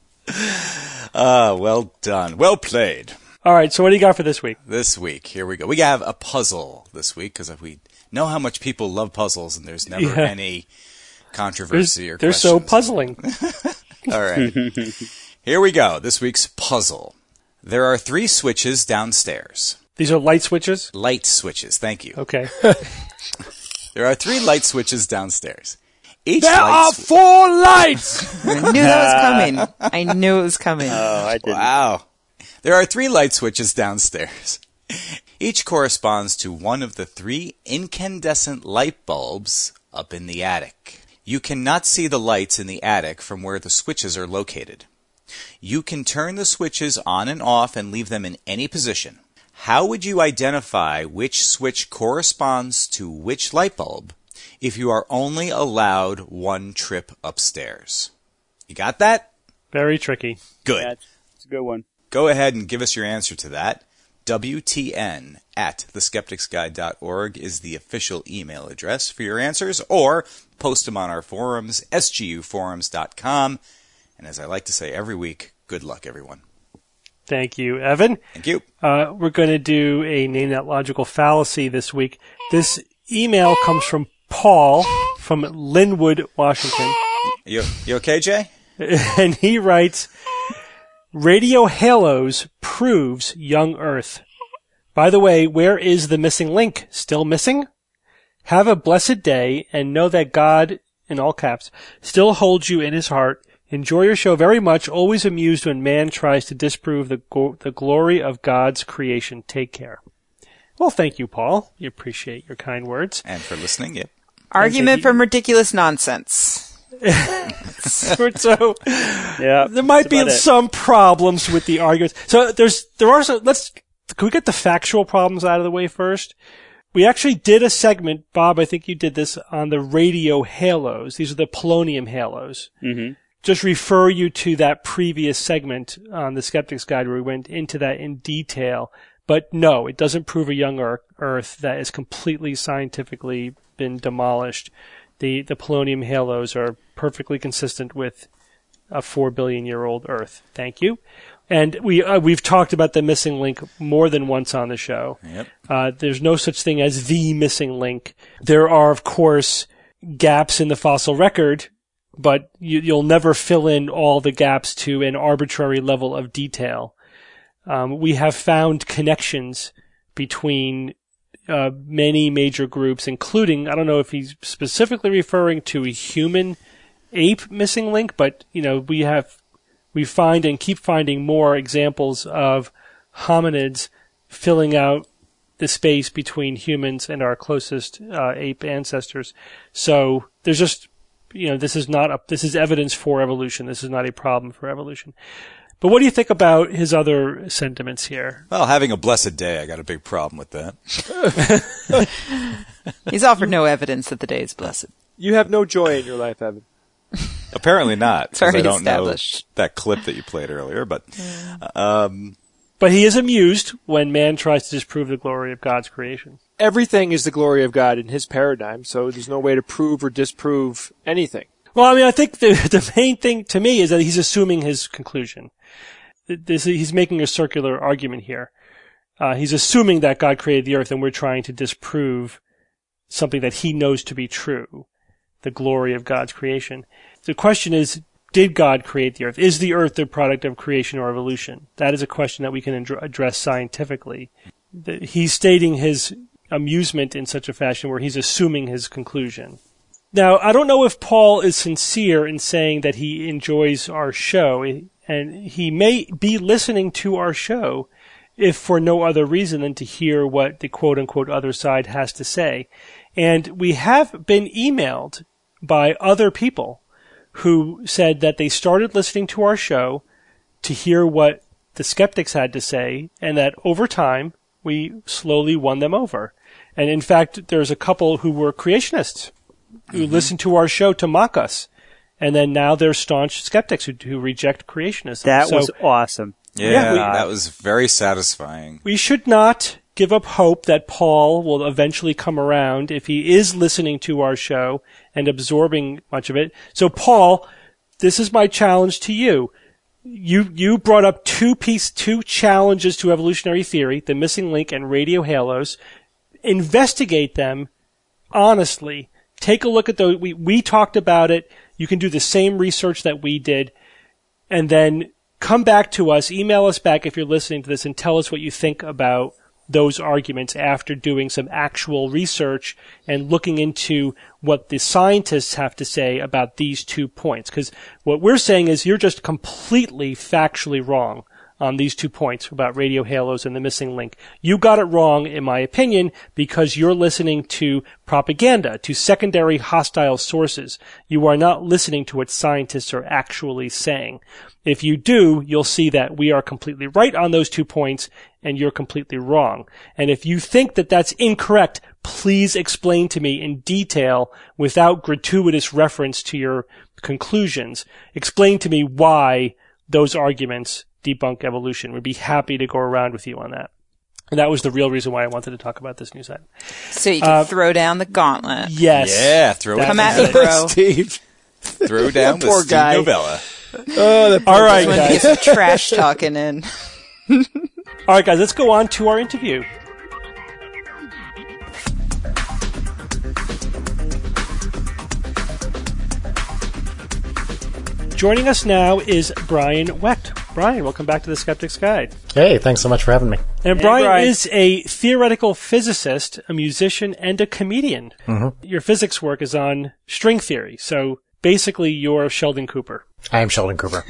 Well done. Well played.
All right. So what do you got for this week?
This week, here we go. We have a puzzle this week because we know how much people love puzzles, and there's never any controversy or
they're
questions.
so puzzling.
All right. Here we go. This week's puzzle. There are 3 switches downstairs.
These are light switches?
Light switches. Thank you.
Okay.
There are 3 light switches downstairs.
There are 4 lights!
I knew it was coming.
Oh, I didn't.
Wow. There are 3 light switches downstairs. Each corresponds to one of the 3 incandescent light bulbs up in the attic. You cannot see the lights in the attic from where the switches are located. You can turn the switches on and off and leave them in any position. How would you identify which switch corresponds to which light bulb if you are only allowed 1 trip upstairs? You got that?
Very tricky.
Good.
That's a good one.
Go ahead and give us your answer to that. WTN@theskepticsguide.org is the official email address for your answers, or post them on our forums, sguforums.com. And as I like to say every week, good luck, everyone.
Thank you, Evan.
Thank you.
We're going to do a Name That Logical Fallacy this week. This email comes from Paul from Linwood, Washington.
You okay, Jay?
And he writes, Radio Halos proves young Earth. By the way, where is the missing link? Still missing? Have a blessed day and know that God, in all caps, still holds you in his heart. Enjoy your show very much. Always amused when man tries to disprove the glory of God's creation. Take care. Well, thank you, Paul. We appreciate your kind words.
And for listening, yep.
Argument from ridiculous nonsense.
So, there might be some problems with the arguments. So can we get the factual problems out of the way first? We actually did a segment, Bob, I think you did this, on the radio halos. These are the polonium halos.
Mm-hmm.
Just refer you to that previous segment on the Skeptic's Guide where we went into that in detail. But no, it doesn't prove a young Earth that has completely scientifically been demolished. The polonium halos are perfectly consistent with a 4 billion year old Earth. Thank you. And we've talked about the missing link more than once on the show.
Yep.
There's no such thing as the missing link. There are, of course, gaps in the fossil record, but you'll never fill in all the gaps to an arbitrary level of detail. We have found connections between many major groups, including, I don't know if he's specifically referring to a human ape missing link, but we find and keep finding more examples of hominids filling out the space between humans and our closest ape ancestors. So there's just, this is evidence for evolution. This is not a problem for evolution. But what do you think about his other sentiments here?
Well, having a blessed day, I got a big problem with that.
He's offered no evidence that the day is blessed.
You have no joy in your life, Evan.
Apparently not.
It's already
I don't
established.
know that clip that you played earlier, but
But he is amused when man tries to disprove the glory of God's creation.
Everything is the glory of God in his paradigm, so there's no way to prove or disprove anything.
Well, I think the main thing to me is that he's assuming his conclusion. he's making a circular argument here. He's assuming that God created the earth, and we're trying to disprove something that he knows to be true, the glory of God's creation. The question is, did God create the earth? Is the earth the product of creation or evolution? That is a question that we can address scientifically. He's stating his amusement in such a fashion where he's assuming his conclusion. Now, I don't know if Paul is sincere in saying that he enjoys our show, and he may be listening to our show if for no other reason than to hear what the quote-unquote other side has to say. And we have been emailed by other people who said that they started listening to our show to hear what the skeptics had to say, and that over time, we slowly won them over. And in fact, there's a couple who were creationists who listened to our show to mock us. And then now they're staunch skeptics who reject creationism.
That was awesome.
Yeah, that was very satisfying.
We should not give up hope that Paul will eventually come around if he is listening to our show and absorbing much of it. So, Paul, this is my challenge to you. You brought up two challenges to evolutionary theory, the missing link and radio halos. Investigate them honestly. Take a look at those. We talked about it. You can do the same research that we did, and then come back to us, email us back if you're listening to this, and tell us what you think about those arguments after doing some actual research and looking into what the scientists have to say about these 2 points. Because what we're saying is you're just completely factually wrong on these 2 points about radio halos and the missing link. You got it wrong, in my opinion, because you're listening to propaganda, to secondary hostile sources. You are not listening to what scientists are actually saying. If you do, you'll see that we are completely right on those 2 points, and you're completely wrong. And if you think that that's incorrect, please explain to me in detail, without gratuitous reference to your conclusions. Explain to me why those arguments debunk evolution. We'd be happy to go around with you on that. And that was the real reason why I wanted to talk about this news item.
So you can throw down the gauntlet.
Yes.
Yeah, throw it
Come at me, bro.
Steve.
Throw down
Poor
with Steve
guy.
Novella.
Oh,
All right,
When
guys.
you get some trash talking in.
All right, guys, let's go on to our interview. Joining us now is Brian Wecht. Brian, welcome back to the Skeptic's Guide.
Hey, thanks so much for having me.
And
Hey,
Brian
Brian.
is a theoretical physicist, a musician, and a comedian.
Mm-hmm.
Your physics work is on string theory, so basically you're Sheldon Cooper.
I am Sheldon Cooper.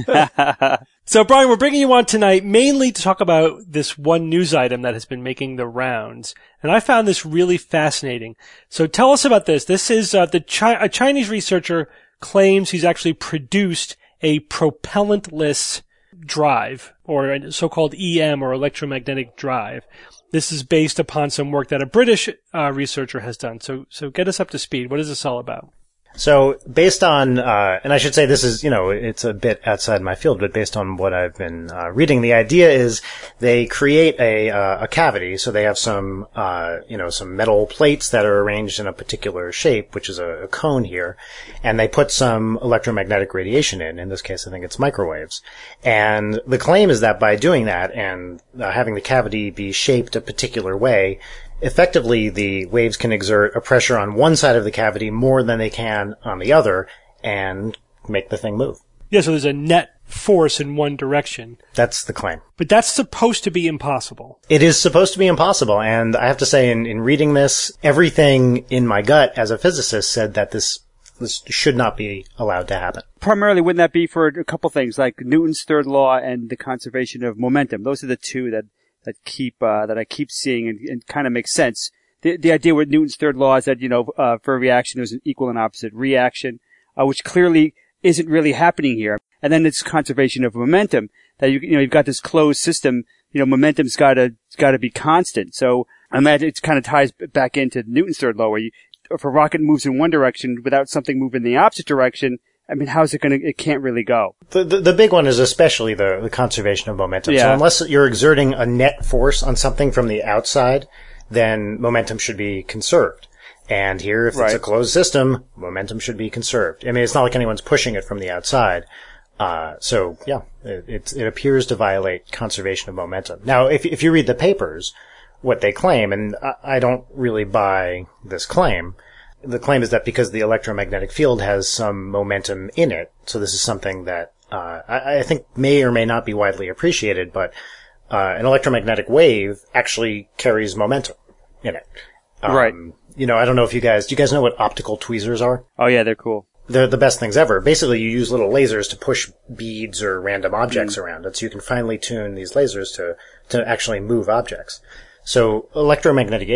So, Brian, we're bringing you on tonight mainly to talk about this one news item that has been making the rounds. And I found this really fascinating. So tell us about this. This is a Chinese researcher claims he's actually produced a propellantless drive, or a so-called EM, or electromagnetic drive. This is based upon some work that a British researcher has done. So get us up to speed. What is this all about?
So based on, and I should say this is, it's a bit outside my field, but based on what I've been reading, the idea is they create a cavity. So they have some metal plates that are arranged in a particular shape, which is a cone here, and they put some electromagnetic radiation in. In this case, I think it's microwaves. And the claim is that by doing that and having the cavity be shaped a particular way, effectively, the waves can exert a pressure on one side of the cavity more than they can on the other and make the thing move.
Yeah, so there's a net force in one direction.
That's the claim.
But that's supposed to be impossible.
It is supposed to be impossible, and I have to say, in reading this, everything in my gut as a physicist said that this should not be allowed to happen.
Primarily, wouldn't that be for a couple things, like Newton's third law and the conservation of momentum? Those are the two that I keep seeing and kind of makes sense. The idea with Newton's third law is that, for a reaction, there's an equal and opposite reaction, which clearly isn't really happening here. And then it's conservation of momentum, that you've got this closed system, momentum's gotta be constant. So I imagine it kind of ties back into Newton's third law, where if a rocket moves in one direction without something moving in the opposite direction, I mean, how's it it can't really go.
The big one is especially the conservation of momentum.
Yeah.
So unless you're exerting a net force on something from the outside, then momentum should be conserved. And here, if it's a closed system, momentum should be conserved. I mean, it's not like anyone's pushing it from the outside. So yeah, it appears to violate conservation of momentum. Now, if you read the papers, what they claim, and I don't really buy this claim, the claim is that because the electromagnetic field has some momentum in it, so this is something that I think may or may not be widely appreciated, but an electromagnetic wave actually carries momentum in it.
Right.
You know, I don't know if do you guys know what optical tweezers are?
Oh yeah, they're cool.
They're the best things ever. Basically, you use little lasers to push beads or random objects around it, so you can finely tune these lasers to actually move objects. So electromagnetic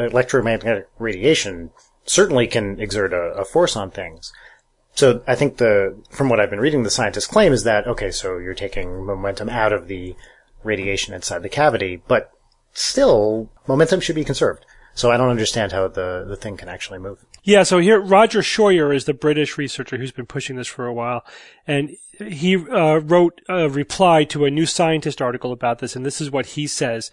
radiation certainly can exert a force on things. So I think from what I've been reading, the scientists' claim is that, okay, so you're taking momentum out of the radiation inside the cavity, but still, momentum should be conserved. So I don't understand how the thing can actually move. Yeah,
so here, Roger Scheuer is the British researcher who's been pushing this for a while, and he wrote a reply to a New Scientist article about this, and this is what he says.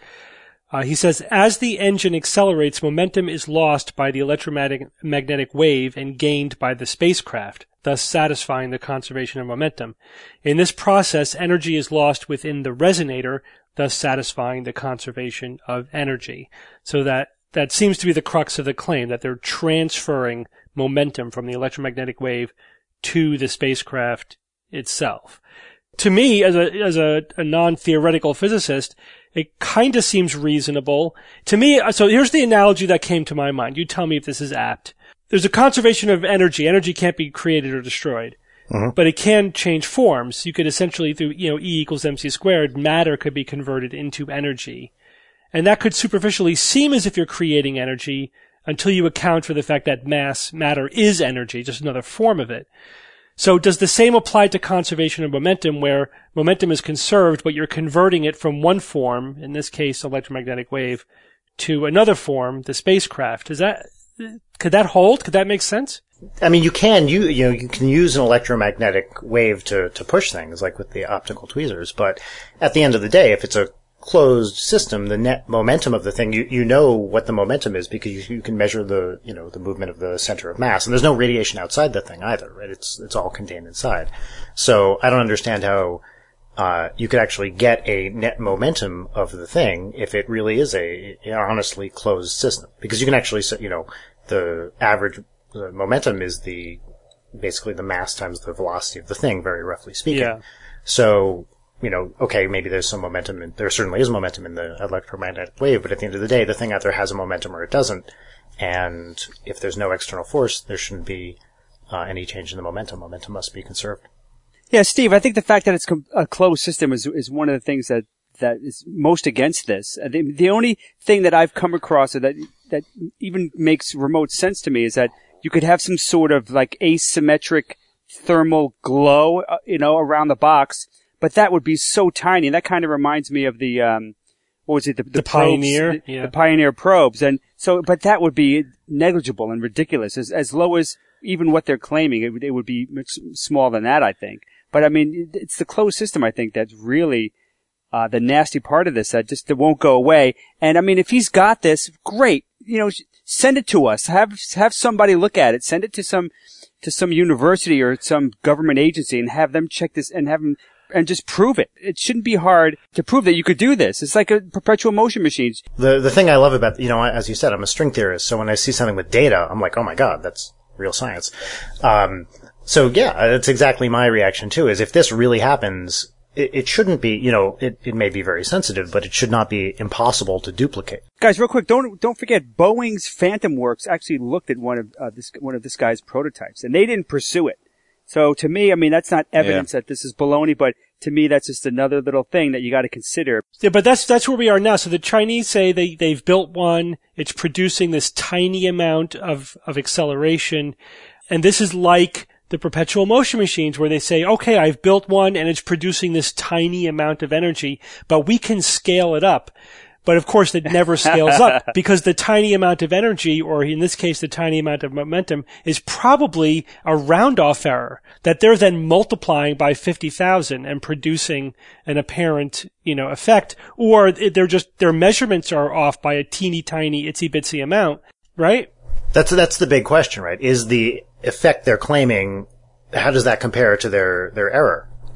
He says, as the engine accelerates, momentum is lost by the electromagnetic wave and gained by the spacecraft, thus satisfying the conservation of momentum. In this process, energy is lost within the resonator, thus satisfying the conservation of energy. So that seems to be the crux of the claim, that they're transferring momentum from the electromagnetic wave to the spacecraft itself. To me, as a non-theoretical physicist, it kind of seems reasonable. To me, so here's the analogy that came to my mind. You tell me if this is apt. There's a conservation of energy. Energy can't be created or destroyed. But it can change forms. You could essentially, through, E equals mc squared, matter could be converted into energy. And that could superficially seem as if you're creating energy until you account for the fact that matter is energy, just another form of it. So does the same apply to conservation of momentum, where momentum is conserved, but you're converting it from one form, in this case electromagnetic wave, to another form, the spacecraft? Could that hold? Could that make sense?
I mean, you can use an electromagnetic wave to push things, like with the optical tweezers, but at the end of the day, if it's a closed system, the net momentum of the thing, you know what the momentum is because you can measure the movement of the center of mass, and there's no radiation outside the thing either, right? It's all contained inside. So I don't understand how you could actually get a net momentum of the thing if it really is a honestly closed system, because you can actually set, the average momentum is basically the mass times the velocity of the thing, very roughly speaking.
Yeah.
So, okay, maybe there's some momentum, there certainly is momentum in the electromagnetic wave, but at the end of the day, the thing either has a momentum or it doesn't. And if there's no external force, there shouldn't be any change in the momentum. Momentum must be conserved.
Yeah, Steve, I think the fact that it's a closed system is one of the things that is most against this. The only thing that I've come across that even makes remote sense to me is that you could have some sort of like asymmetric thermal glow, around the box, but that would be so tiny. And that kind of reminds me of the, what was it? The
Pioneer?
Probes, the Pioneer probes. And so, but that would be negligible and ridiculous. As low as even what they're claiming, it would be much smaller than that, I think. But I mean, it's the closed system, I think, that's really, the nasty part of this that won't go away. And I mean, if he's got this, great. Send it to us. Have somebody look at it. Send it to some university or some government agency and have them check this and just prove it. It shouldn't be hard to prove that you could do this. It's like a perpetual motion machine.
The thing I love about, as you said, I'm a string theorist, so when I see something with data, I'm like, oh my god, that's real science. So yeah, that's exactly my reaction too, is if this really happens, it shouldn't be, it may be very sensitive, but it should not be impossible to duplicate.
Guys, real quick, don't forget, Boeing's Phantom Works actually looked at one of this guy's prototypes, and they didn't pursue it. So to me, I mean, that's not evidence that this is baloney, but to me, that's just another little thing that you got to consider.
Yeah, but that's where we are now. So the Chinese say they've built one. It's producing this tiny amount of acceleration, and this is like the perpetual motion machines where they say, okay, I've built one and it's producing this tiny amount of energy, but we can scale it up. But of course it never scales up because the tiny amount of energy, or in this case the tiny amount of momentum, is probably a round-off error that they're then multiplying by 50,000 and producing an apparent, effect. Or their measurements are off by a teeny tiny itsy bitsy amount, right?
That's the big question, right? Is the effect they're claiming, how does that compare to their error?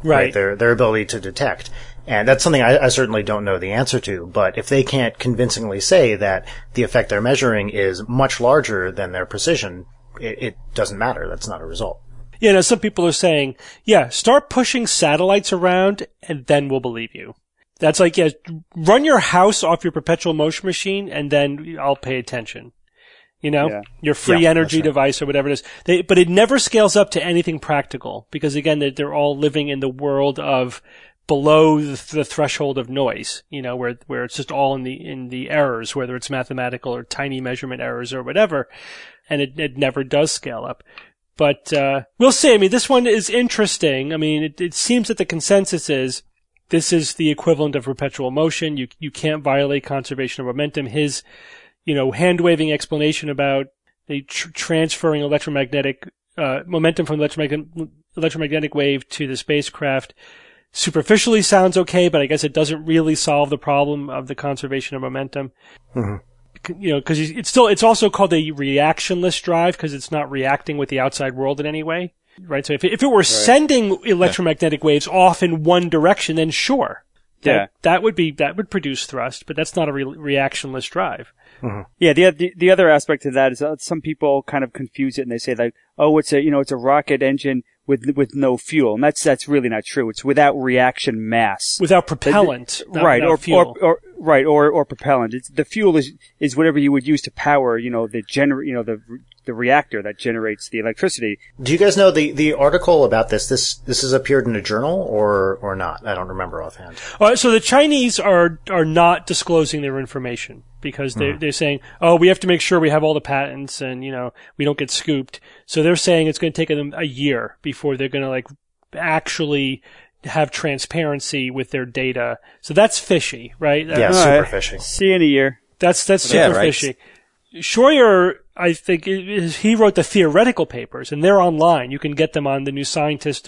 Right.
Their ability to detect. And that's something I certainly don't know the answer to, but if they can't convincingly say that the effect they're measuring is much larger than their precision, it doesn't matter. That's not a result.
Yeah, now some people are saying, yeah, start pushing satellites around and then we'll believe you. That's like, yeah, run your house off your perpetual motion machine and then I'll pay attention. You know, your free energy device or whatever it is. But it never scales up to anything practical because again, they're all living in the world of below the threshold of noise, you know, where it's just all in the errors, whether it's mathematical or tiny measurement errors or whatever. And it never does scale up. But, we'll see. I mean, this one is interesting. I mean, it seems that the consensus is this is the equivalent of perpetual motion. You can't violate conservation of momentum. His, hand-waving explanation about the transferring electromagnetic, momentum from electromagnetic wave to the spacecraft superficially sounds okay, but I guess it doesn't really solve the problem of the conservation of momentum. Mm-hmm. Because it's also called a reactionless drive because it's not reacting with the outside world in any way, right? So if it were sending electromagnetic waves off in one direction, then sure, that would produce thrust, but that's not a reactionless drive.
Mm-hmm. Yeah, the other aspect to that is some people kind of confuse it and they say like, oh, it's a rocket engine with no fuel, and that's really not true. It's without reaction mass,
without propellant,
right?
Without fuel.
Or propellant. The fuel is whatever you would use to power, the reactor that generates the electricity.
Do you guys know the article about this? This has appeared in a journal or not? I don't remember offhand.
So the Chinese are not disclosing their information because they're saying, oh, we have to make sure we have all the patents and, we don't get scooped. So they're saying it's going to take them a year before they're going to actually have transparency with their data. So that's fishy, right?
Yeah, super fishy.
See you in a year.
That's super fishy. Scheuer, I think, he wrote the theoretical papers, and they're online. You can get them on the New Scientist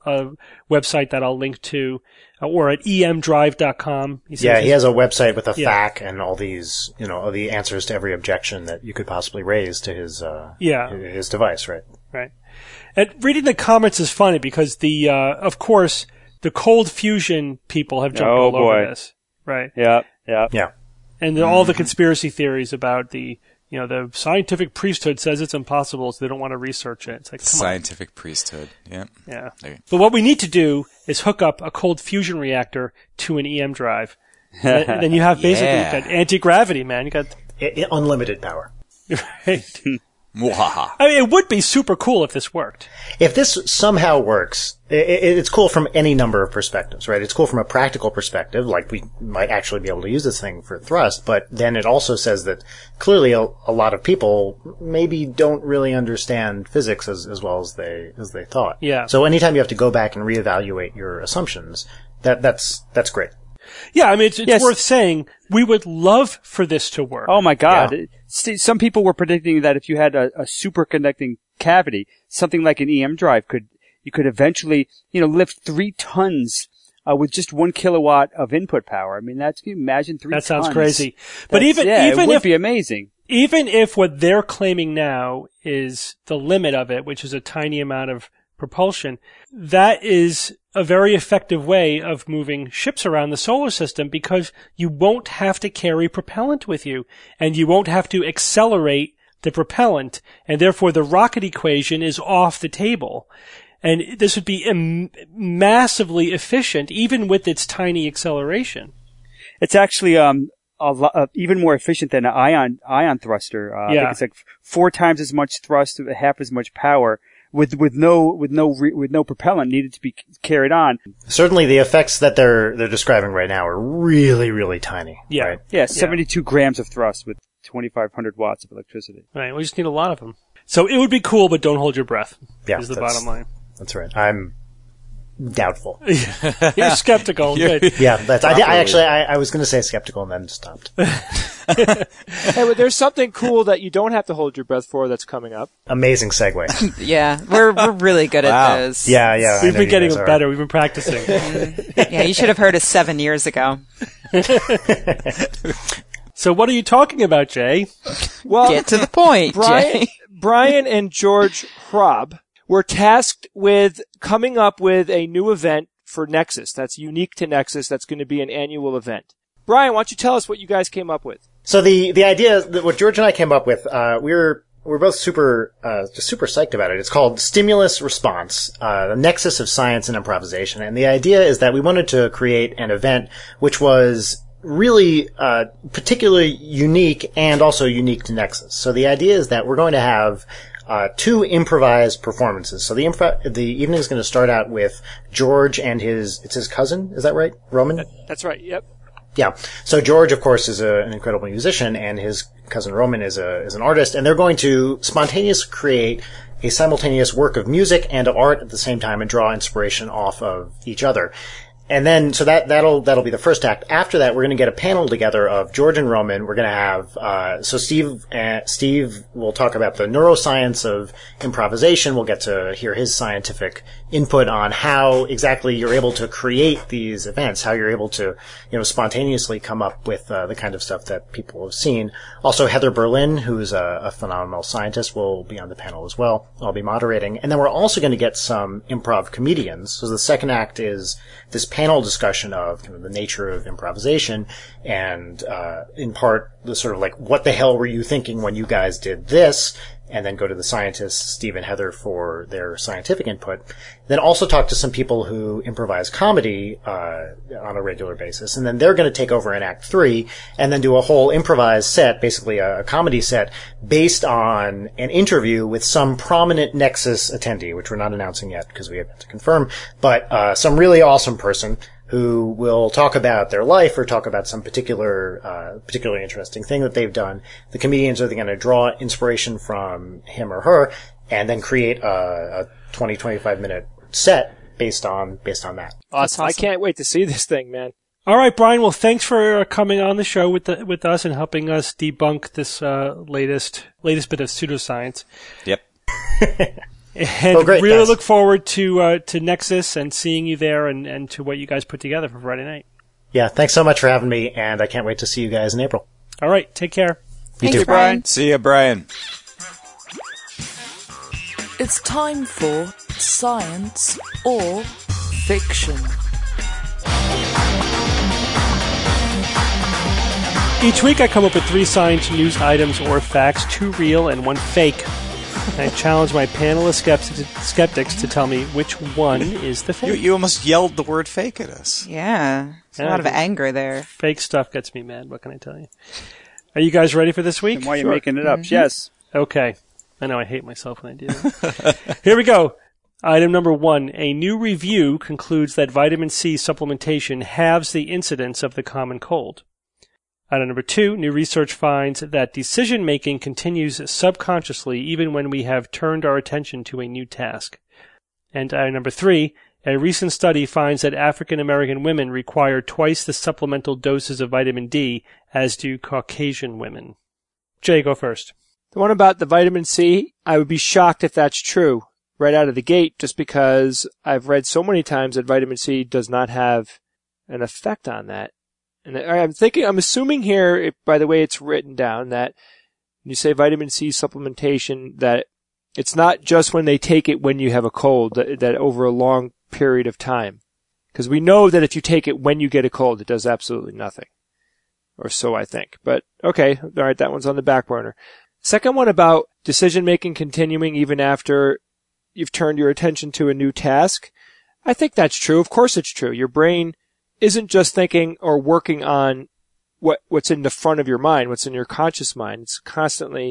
website that I'll link to, or at emdrive.com.
He has a website with a FAQ and all these, the answers to every objection that you could possibly raise to his device, right?
Right. And reading the comments is funny because of course, the cold fusion people have jumped all over this, right?
Yeah.
And all the conspiracy theories about the scientific priesthood says it's impossible, so they don't want to research it. It's like,
scientific priesthood, yeah.
Yeah. But what we need to do is hook up a cold fusion reactor to an EM drive. And then you have basically got anti-gravity, man. You got
unlimited power.
Right. I mean, it would be super cool if this worked.
If this somehow works, it's cool from any number of perspectives, right? It's cool from a practical perspective, like we might actually be able to use this thing for thrust, but then it also says that clearly a lot of people maybe don't really understand physics as well as they thought.
Yeah.
So anytime you have to go back and reevaluate your assumptions, that's great.
Yeah, I mean, it's worth saying we would love for this to work.
Oh my God. Yeah. Some people were predicting that if you had a superconducting cavity, something like an EM drive you could eventually, lift 3 tons, with just 1 kilowatt of input power. I mean, can you imagine 3 tons?
That sounds crazy. But even
it would be amazing.
Even if what they're claiming now is the limit of it, which is a tiny amount of propulsion, that is a very effective way of moving ships around the solar system because you won't have to carry propellant with you and you won't have to accelerate the propellant, and therefore the rocket equation is off the table. And this would be massively efficient even with its tiny acceleration.
It's actually even more efficient than an ion thruster. I think it's like 4 times as much thrust, half as much power. With no propellant needed to be carried on.
Certainly, the effects that they're describing right now are really, really tiny.
Yeah,
right?
Yeah, 72 grams of thrust with 2,500 watts of electricity.
Right, we just need a lot of them. So it would be cool, but don't hold your breath.
Yeah,
is the bottom line.
That's right. I'm doubtful.
You're skeptical. Good.
Yeah, I was going to say skeptical and then stopped.
Hey, but there's something cool that you don't have to hold your breath for that's coming up.
Amazing segue.
Yeah, we're really good at this.
Yeah.
We've been getting better. We've been practicing.
Yeah, you should have heard us 7 years ago.
So what are you talking about, Jay?
Well, get to the point, Jay.
Brian and George Hrab were tasked with coming up with a new event for Nexus. That's unique to Nexus. That's going to be an annual event. Brian, why don't you tell us what you guys came up with?
So the idea that what George and I came up with, we're both super psyched about it. It's called Stimulus Response, the nexus of science and improvisation. And the idea is that we wanted to create an event which was really particularly unique and also unique to Nexus. So the idea is that we're going to have two improvised performances. So the evening is going to start out with George and his cousin. Is that right, Roman?
That's right. Yep.
Yeah. So George, of course, is an incredible musician, and his cousin Roman is an artist, and they're going to spontaneously create a simultaneous work of music and of art at the same time and draw inspiration off of each other. And then, so that'll be the first act. After that, we're going to get a panel together of George and Roman. We're going to have, so Steve will talk about the neuroscience of improvisation. We'll get to hear his scientific input on how exactly you're able to create these events, how you're able to, spontaneously come up with, the kind of stuff that people have seen. Also, Heather Berlin, who's a phenomenal scientist, will be on the panel as well. I'll be moderating. And then we're also going to get some improv comedians. So the second act is this panel discussion of kind of the nature of improvisation and, in part, the sort of like, what the hell were you thinking when you guys did this? And then go to the scientists, Steve and Heather, for their scientific input. Then also talk to some people who improvise comedy, on a regular basis. And then they're going to take over in Act 3 and then do a whole improvised set, basically a comedy set, based on an interview with some prominent Nexus attendee, which we're not announcing yet because we have to confirm, but, some really awesome person who will talk about their life or talk about some particularly interesting thing that they've done. The comedians are going to draw inspiration from him or her and then create a 20-25 minute set based on that.
Awesome. I can't wait to see this thing, man.
All right, Brian. Well, thanks for coming on the show with us and helping us debunk this latest bit of pseudoscience.
Yep.
And
great,
really
guys.
look forward to Nexus and seeing you there and to what you guys put together for Friday night.
Yeah, thanks so much for having me, and I can't wait to see you guys in April.
All right, take care.
You
Thanks,
too.
Brian.
See ya, Brian.
It's time for Science or Fiction.
Each week I come up with 3 science news items or facts, 2 real and 1 fake. I challenge my panel of skeptics to tell me which one is the fake.
You almost yelled the word fake at us.
Yeah. There's a lot of anger there.
Fake stuff gets me mad. What can I tell you? Are you guys ready for this week?
And why are you making it up? Yes.
Okay. I know I hate myself when I do that. Here we go. Item number 1. A new review concludes that vitamin C supplementation halves the incidence of the common cold. Item number 2, new research finds that decision-making continues subconsciously even when we have turned our attention to a new task. And item number 3, a recent study finds that African American women require twice the supplemental doses of vitamin D as do Caucasian women. Jay, go first.
The one about the vitamin C, I would be shocked if that's true right out of the gate, just because I've read so many times that vitamin C does not have an effect on that. And I'm assuming here, by the way it's written down, that when you say vitamin C supplementation, that it's not just when they take it when you have a cold, that over a long period of time. Because we know that if you take it when you get a cold, it does absolutely nothing. Or so I think. But, okay, all right, that one's on the back burner. Second one about decision-making continuing even after you've turned your attention to a new task. I think that's true. Of course it's true. Your brain isn't just thinking or working on what's in the front of your mind, what's in your conscious mind. It's constantly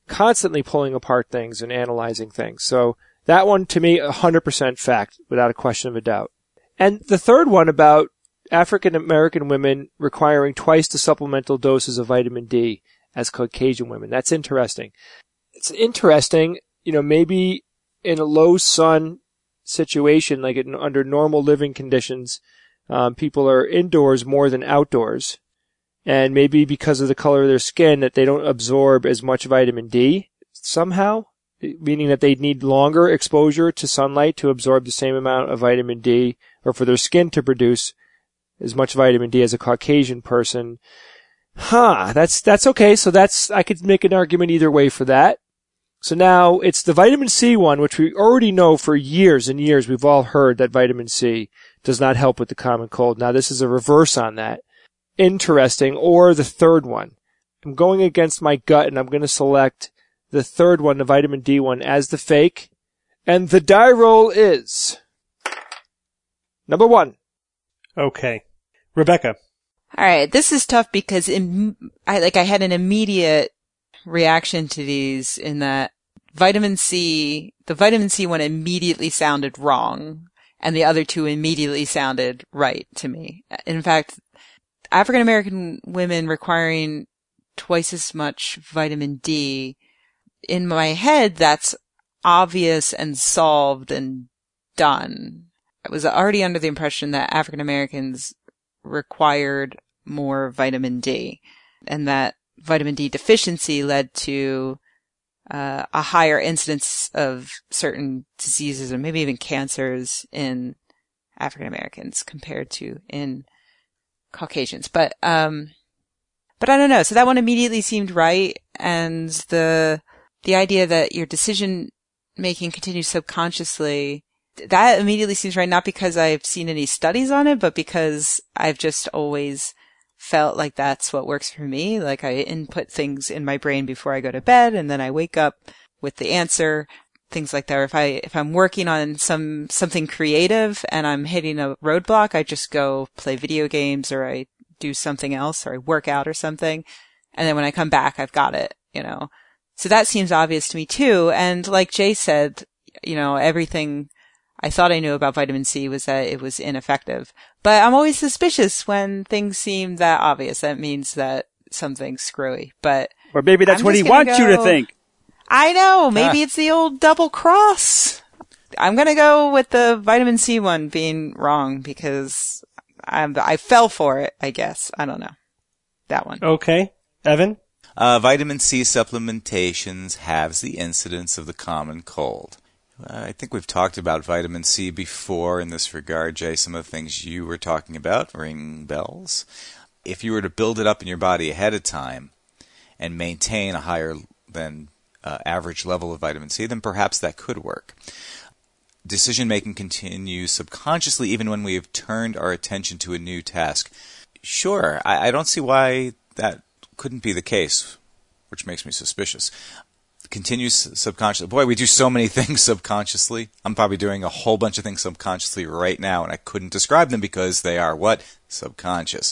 pulling apart things and analyzing things. So that one, to me, 100% fact, without a question of a doubt. And the third one about African American women requiring twice the supplemental doses of vitamin D as Caucasian women. That's interesting. It's interesting, maybe in a low sun situation, like under normal living conditions, people are indoors more than outdoors, and maybe because of the color of their skin that they don't absorb as much vitamin D somehow, meaning that they need longer exposure to sunlight to absorb the same amount of vitamin D, or for their skin to produce as much vitamin D as a Caucasian person. That's okay. So I could make an argument either way for that. So now it's the vitamin C one, which we already know for years and years. We've all heard that vitamin C does not help with the common cold. Now, this is a reverse on that. Interesting. Or the third one. I'm going against my gut, and I'm going to select the third one, the vitamin D one, as the fake. And the die roll is number 1.
Okay. Rebecca.
All right. This is tough because I had an immediate reaction to these in that the vitamin C one immediately sounded wrong, and the other two immediately sounded right to me. In fact, African American women requiring twice as much vitamin D, in my head, that's obvious and solved and done. I was already under the impression that African Americans required more vitamin D, and that vitamin D deficiency led to a higher incidence of certain diseases or maybe even cancers in African Americans compared to in Caucasians. But I don't know. So that one immediately seemed right. And the idea that your decision making continues subconsciously, that immediately seems right. Not because I've seen any studies on it, but because I've just always felt like that's what works for me. Like I input things in my brain before I go to bed, and then I wake up with the answer, things like that. Or if I'm working on something creative and I'm hitting a roadblock, I just go play video games, or I do something else, or I work out or something. And then when I come back, I've got it, So that seems obvious to me too. And like Jay said, everything I thought I knew about vitamin C was that it was ineffective. But I'm always suspicious when things seem that obvious. That means that something's screwy.
Or maybe that's what he wants you to think.
I know. Maybe it's the old double cross. I'm going to go with the vitamin C one being wrong because I fell for it, I guess. I don't know. That one.
Okay. Evan?
Vitamin C supplementations halves the incidence of the common cold. I think we've talked about vitamin C before in this regard, Jay. Some of the things you were talking about ring bells. If you were to build it up in your body ahead of time and maintain a higher than average level of vitamin C, then perhaps that could work. Decision-making continues subconsciously even when we have turned our attention to a new task. Sure, I don't see why that couldn't be the case, which makes me suspicious. Continues subconsciously. Boy, we do so many things subconsciously. I'm probably doing a whole bunch of things subconsciously right now, and I couldn't describe them because they are what? Subconscious.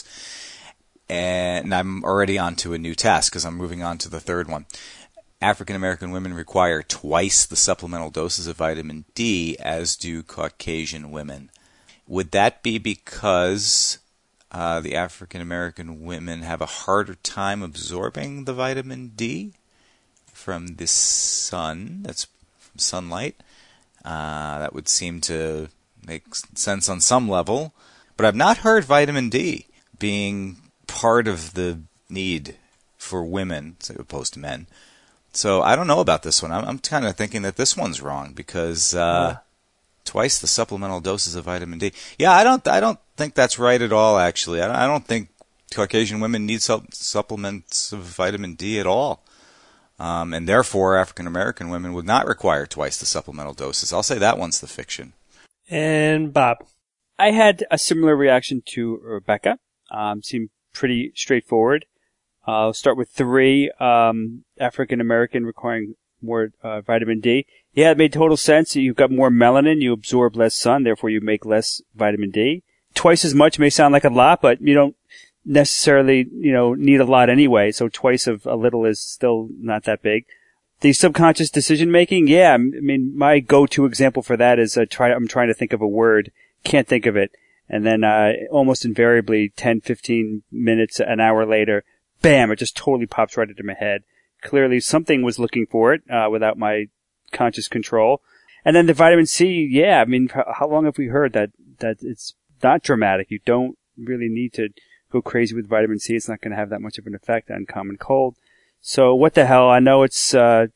And I'm already on to a new task because I'm moving on to the third one. African American women require twice the supplemental doses of vitamin D as do Caucasian women. Would that be because the African American women have a harder time absorbing the vitamin D from the sun? That's from sunlight. That would seem to make sense on some level. But I've not heard vitamin D being part of the need for women as opposed to men. So I don't know about this one. I'm kind of thinking that this one's wrong because twice the supplemental doses of vitamin D. Yeah, I don't think that's right at all. Actually, I don't think Caucasian women need supplements of vitamin D at all, and therefore African American women would not require twice the supplemental doses. I'll say that one's the fiction.
And Bob,
I had a similar reaction to Rebecca. Seemed pretty straightforward. I'll start with 3, African American requiring more vitamin D. Yeah, it made total sense. You've got more melanin, you absorb less sun, therefore you make less vitamin D. Twice as much may sound like a lot, but you don't necessarily, need a lot anyway, so twice of a little is still not that big. The subconscious decision making, yeah, I mean, my go-to example for that is I'm trying to think of a word, can't think of it, and then almost invariably 10, 15 minutes, an hour later, bam, it just totally pops right into my head. Clearly something was looking for it without my conscious control. And then the vitamin C, yeah, I mean, how long have we heard that it's not dramatic? You don't really need to go crazy with vitamin C. It's not going to have that much of an effect on common cold. So what the hell? I know it's, I'm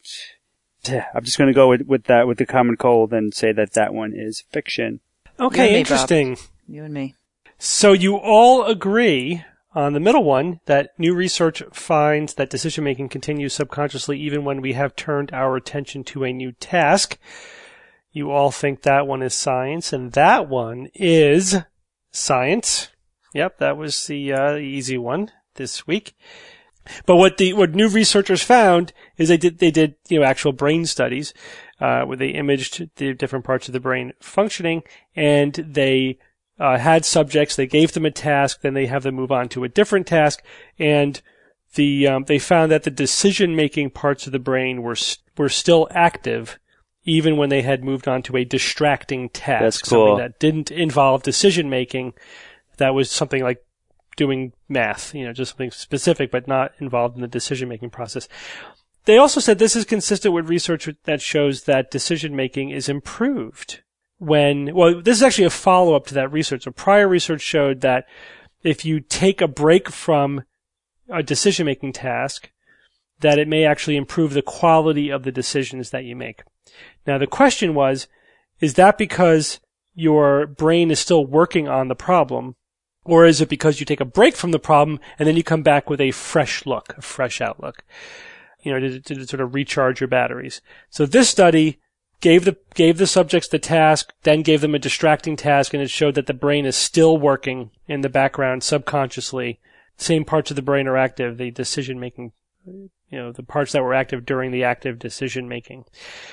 just going to go with the common cold and say that one is fiction.
Okay, interesting.
Bob. You and me.
So you all agree on the middle one, that new research finds that decision-making continues subconsciously even when we have turned our attention to a new task. You all think that one is science, and that one is science. Yep, that was the easy one this week. But what new researchers found is they did actual brain studies where they imaged the different parts of the brain functioning, and they had subjects. They gave them a task, then they have them move on to a different task, and they found that the decision-making parts of the brain were still active even when they had moved on to a distracting task.
That's cool.
Something that didn't involve decision-making. That was something like doing math, just something specific, but not involved in the decision-making process. They also said this is consistent with research that shows that decision-making is improved this is actually a follow-up to that research. So prior research showed that if you take a break from a decision-making task, that it may actually improve the quality of the decisions that you make. Now, the question was, is that because your brain is still working on the problem, or is it because you take a break from the problem and then you come back with a fresh look, a fresh outlook, to sort of recharge your batteries? So this study gave the subjects the task, then gave them a distracting task, and it showed that the brain is still working in the background subconsciously. Same parts of the brain are active, the decision-making, the parts that were active during the active decision-making.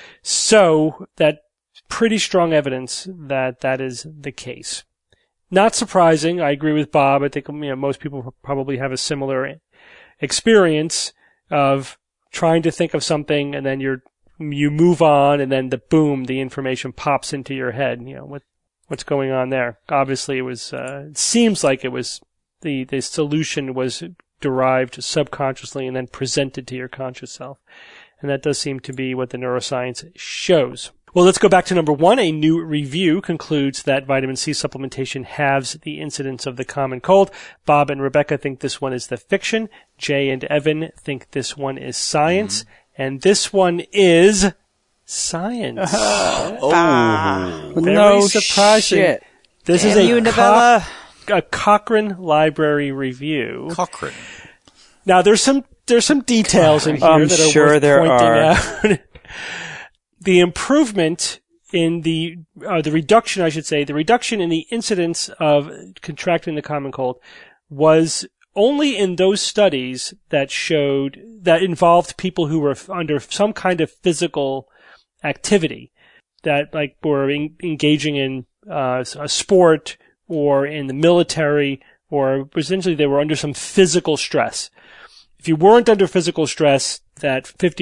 So that pretty strong evidence that is the case. Not surprising. I agree with Bob. I think most people probably have a similar experience of trying to think of something, and then you move on, and then the information pops into your head. What's going on there? Obviously, it seems like it was the solution was derived subconsciously and then presented to your conscious self. And that does seem to be what the neuroscience shows. Well, let's go back to number 1. A new review concludes that vitamin C supplementation halves the incidence of the common cold. Bob and Rebecca think this one is the fiction. Jay and Evan think this one is science. And this one is science. Very surprising.
Shit.
This is a Cochrane Library review.
Cochrane.
Now, there's some details in here
I'm
that are
sure
worth
there
pointing
are.
out. The improvement in the reduction, I should say, the reduction in the incidence of contracting the common cold was only in those studies that involved people who were under some kind of physical activity, that were engaging in a sport or in the military, or essentially they were under some physical stress. If you weren't under physical stress, that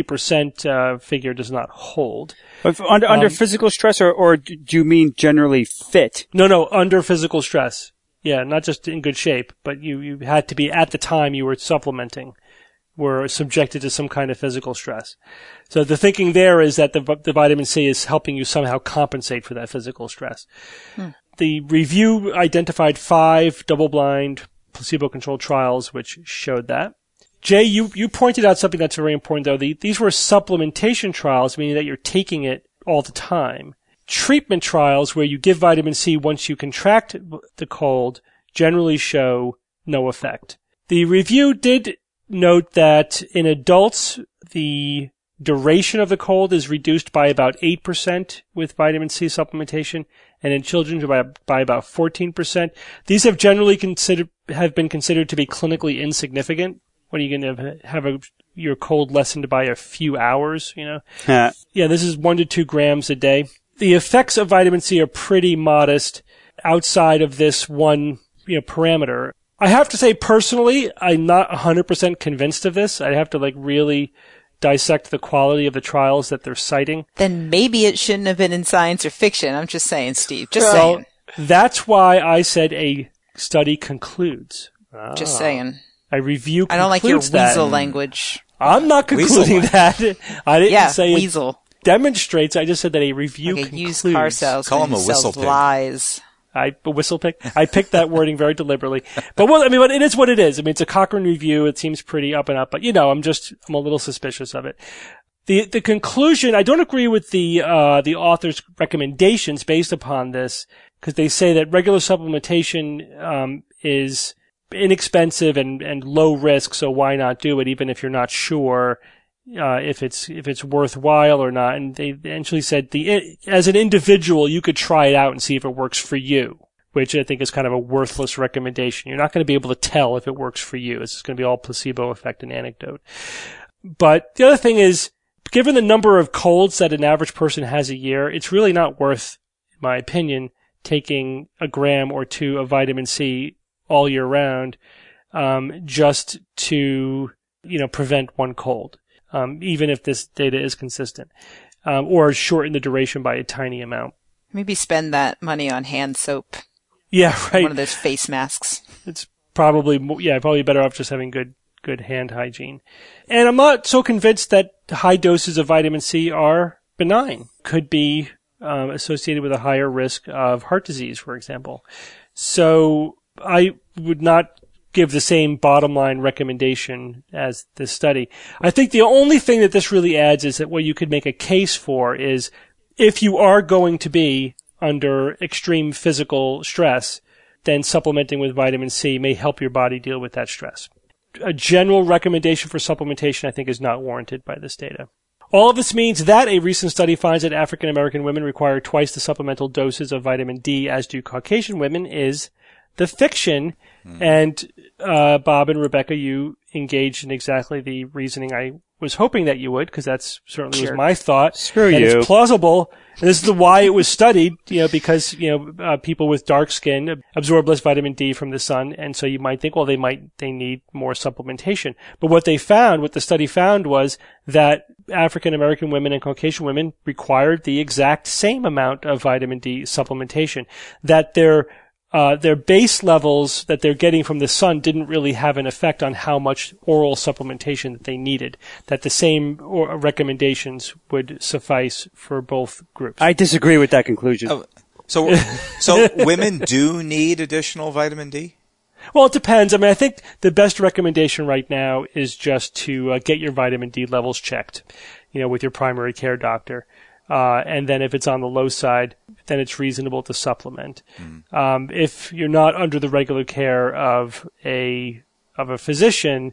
50% figure does not hold.
Under physical stress, or do you mean generally fit?
No, under physical stress. Yeah, not just in good shape, but you had to be, at the time you were supplementing, were subjected to some kind of physical stress. So the thinking there is that the vitamin C is helping you somehow compensate for that physical stress. The review identified 5 double-blind, placebo-controlled trials which showed that. Jay, you pointed out something that's very important, though. These were supplementation trials, meaning that you're taking it all the time. Treatment trials, where you give vitamin C once you contract the cold, generally show no effect. The review did note that in adults, the duration of the cold is reduced by about 8% with vitamin C supplementation, and in children by about 14%. These have generally been considered to be clinically insignificant. When are you going to have your cold lessened by a few hours, Yeah, this is 1 to 2 grams a day. The effects of vitamin C are pretty modest outside of this one, parameter. I have to say, personally, I'm not 100% convinced of this. I'd have to, really dissect the quality of the trials that they're citing.
Then maybe it shouldn't have been in science or fiction. I'm just saying, Steve. Just saying.
That's why I said a study concludes.
Just saying.
A review concludes
I don't like your
that.
weasel language.
I'm not concluding that. I didn't say
weasel.
It demonstrates. I just said that a review concludes.
Used car salesman.
Call him a whistle pig.
Lies.
I picked that wording very deliberately. But but it is what it is. It's a Cochrane review. It seems pretty up and up, but I'm a little suspicious of it. The conclusion, I don't agree with the author's recommendations based upon this, because they say that regular supplementation, is inexpensive and low risk, so why not do it even if you're not sure if it's worthwhile or not. And they eventually said as an individual, you could try it out and see if it works for you, which I think is kind of a worthless recommendation. You're not going to be able to tell if it works for you. It's going to be all placebo effect and anecdote. But the other thing is, given the number of colds that an average person has a year, it's really not worth, in my opinion, taking a gram or two of vitamin C all year round, just to, prevent one cold, even if this data is consistent, or shorten the duration by a tiny amount.
Maybe spend that money on hand soap.
Yeah, right.
One of those face masks.
It's probably better off just having good hand hygiene. And I'm not so convinced that high doses of vitamin C are benign. Could be associated with a higher risk of heart disease, for example. So I would not give the same bottom line recommendation as this study. I think the only thing that this really adds is that what you could make a case for is if you are going to be under extreme physical stress, then supplementing with vitamin C may help your body deal with that stress. A general recommendation for supplementation, I think, is not warranted by this data. All of this means that a recent study finds that African American women require twice the supplemental doses of vitamin D as do Caucasian women is the fiction. And Bob and Rebecca, you engaged in exactly the reasoning I was hoping that you would, because that's certainly was my thought.
Screw
that
you.
It's plausible. And this is why it was studied, because, people with dark skin absorb less vitamin D from the sun. And so you might think, well, they need more supplementation. But what the study found was that African American women and Caucasian women required the exact same amount of vitamin D supplementation, that their base levels that they're getting from the sun didn't really have an effect on how much oral supplementation that they needed, that the same recommendations would suffice for both groups.
I disagree with that conclusion.
Oh, so women do need additional vitamin D?
Well, it depends. I mean, I think the best recommendation right now is just to get your vitamin D levels checked, with your primary care doctor. And then if it's on the low side, then it's reasonable to supplement. If you're not under the regular care of a physician,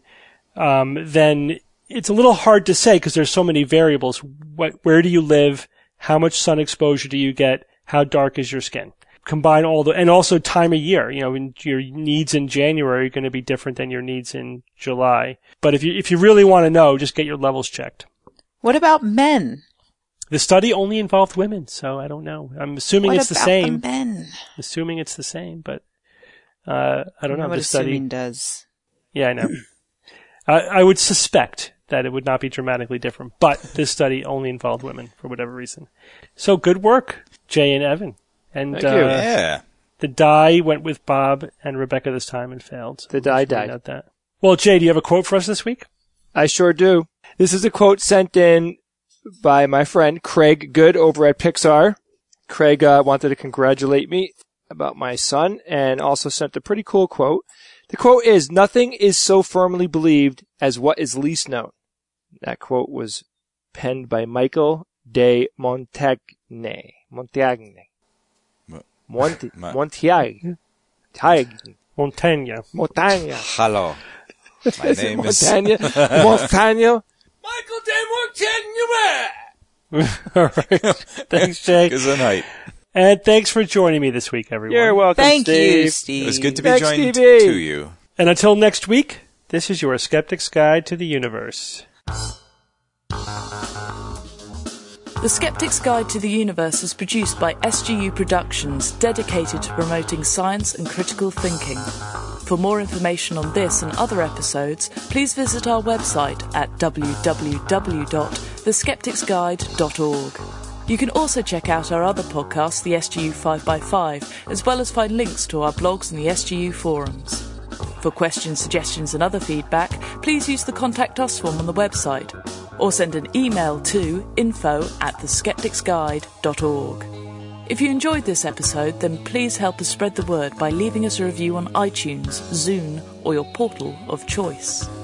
then it's a little hard to say because there's so many variables. Where do you live? How much sun exposure do you get? How dark is your skin? Combine and also time of year. Your needs in January are going to be different than your needs in July. But if you really want to know, just get your levels checked.
What about men?
The study only involved women, so I don't know. I'm assuming it's the same.
What about the men?
Assuming it's the same, but I don't know.
What
The study
assuming does.
Yeah, I know. I would suspect that it would not be dramatically different, but this study only involved women for whatever reason. So good work, Jay and Evan. And
Thank you.
Yeah.
The die went with Bob and Rebecca this time and failed. So
the die died.
That. Well, Jay, do you have a quote for us this week?
I sure do. This is a quote sent in by my friend Craig Good over at Pixar. Craig wanted to congratulate me about my son and also sent a pretty cool quote. The quote is, "Nothing is so firmly believed as what is least known." That quote was penned by Michael de Montaigne. Montaigne.
Hello. My name is
Montaigne.
Michael de Montaigne. All right. Thanks, Jay.
Good night.
And thanks for joining me this week, everyone.
You're welcome,
Thank
Steve.
you, Steve.
It was good to be
Thanks,
joined
Stevie.
to you.
And until next week, this is your Skeptic's Guide to the Universe.
The Skeptic's Guide to the Universe was produced by SGU Productions, dedicated to promoting science and critical thinking. For more information on this and other episodes, please visit our website at www.theskepticsguide.org. You can also check out our other podcast, the SGU 5x5, as well as find links to our blogs and the SGU forums. For questions, suggestions and other feedback, please use the Contact Us form on the website, or send an email to info@theskepticsguide.org. If you enjoyed this episode, then please help us spread the word by leaving us a review on iTunes, Zune, or your portal of choice.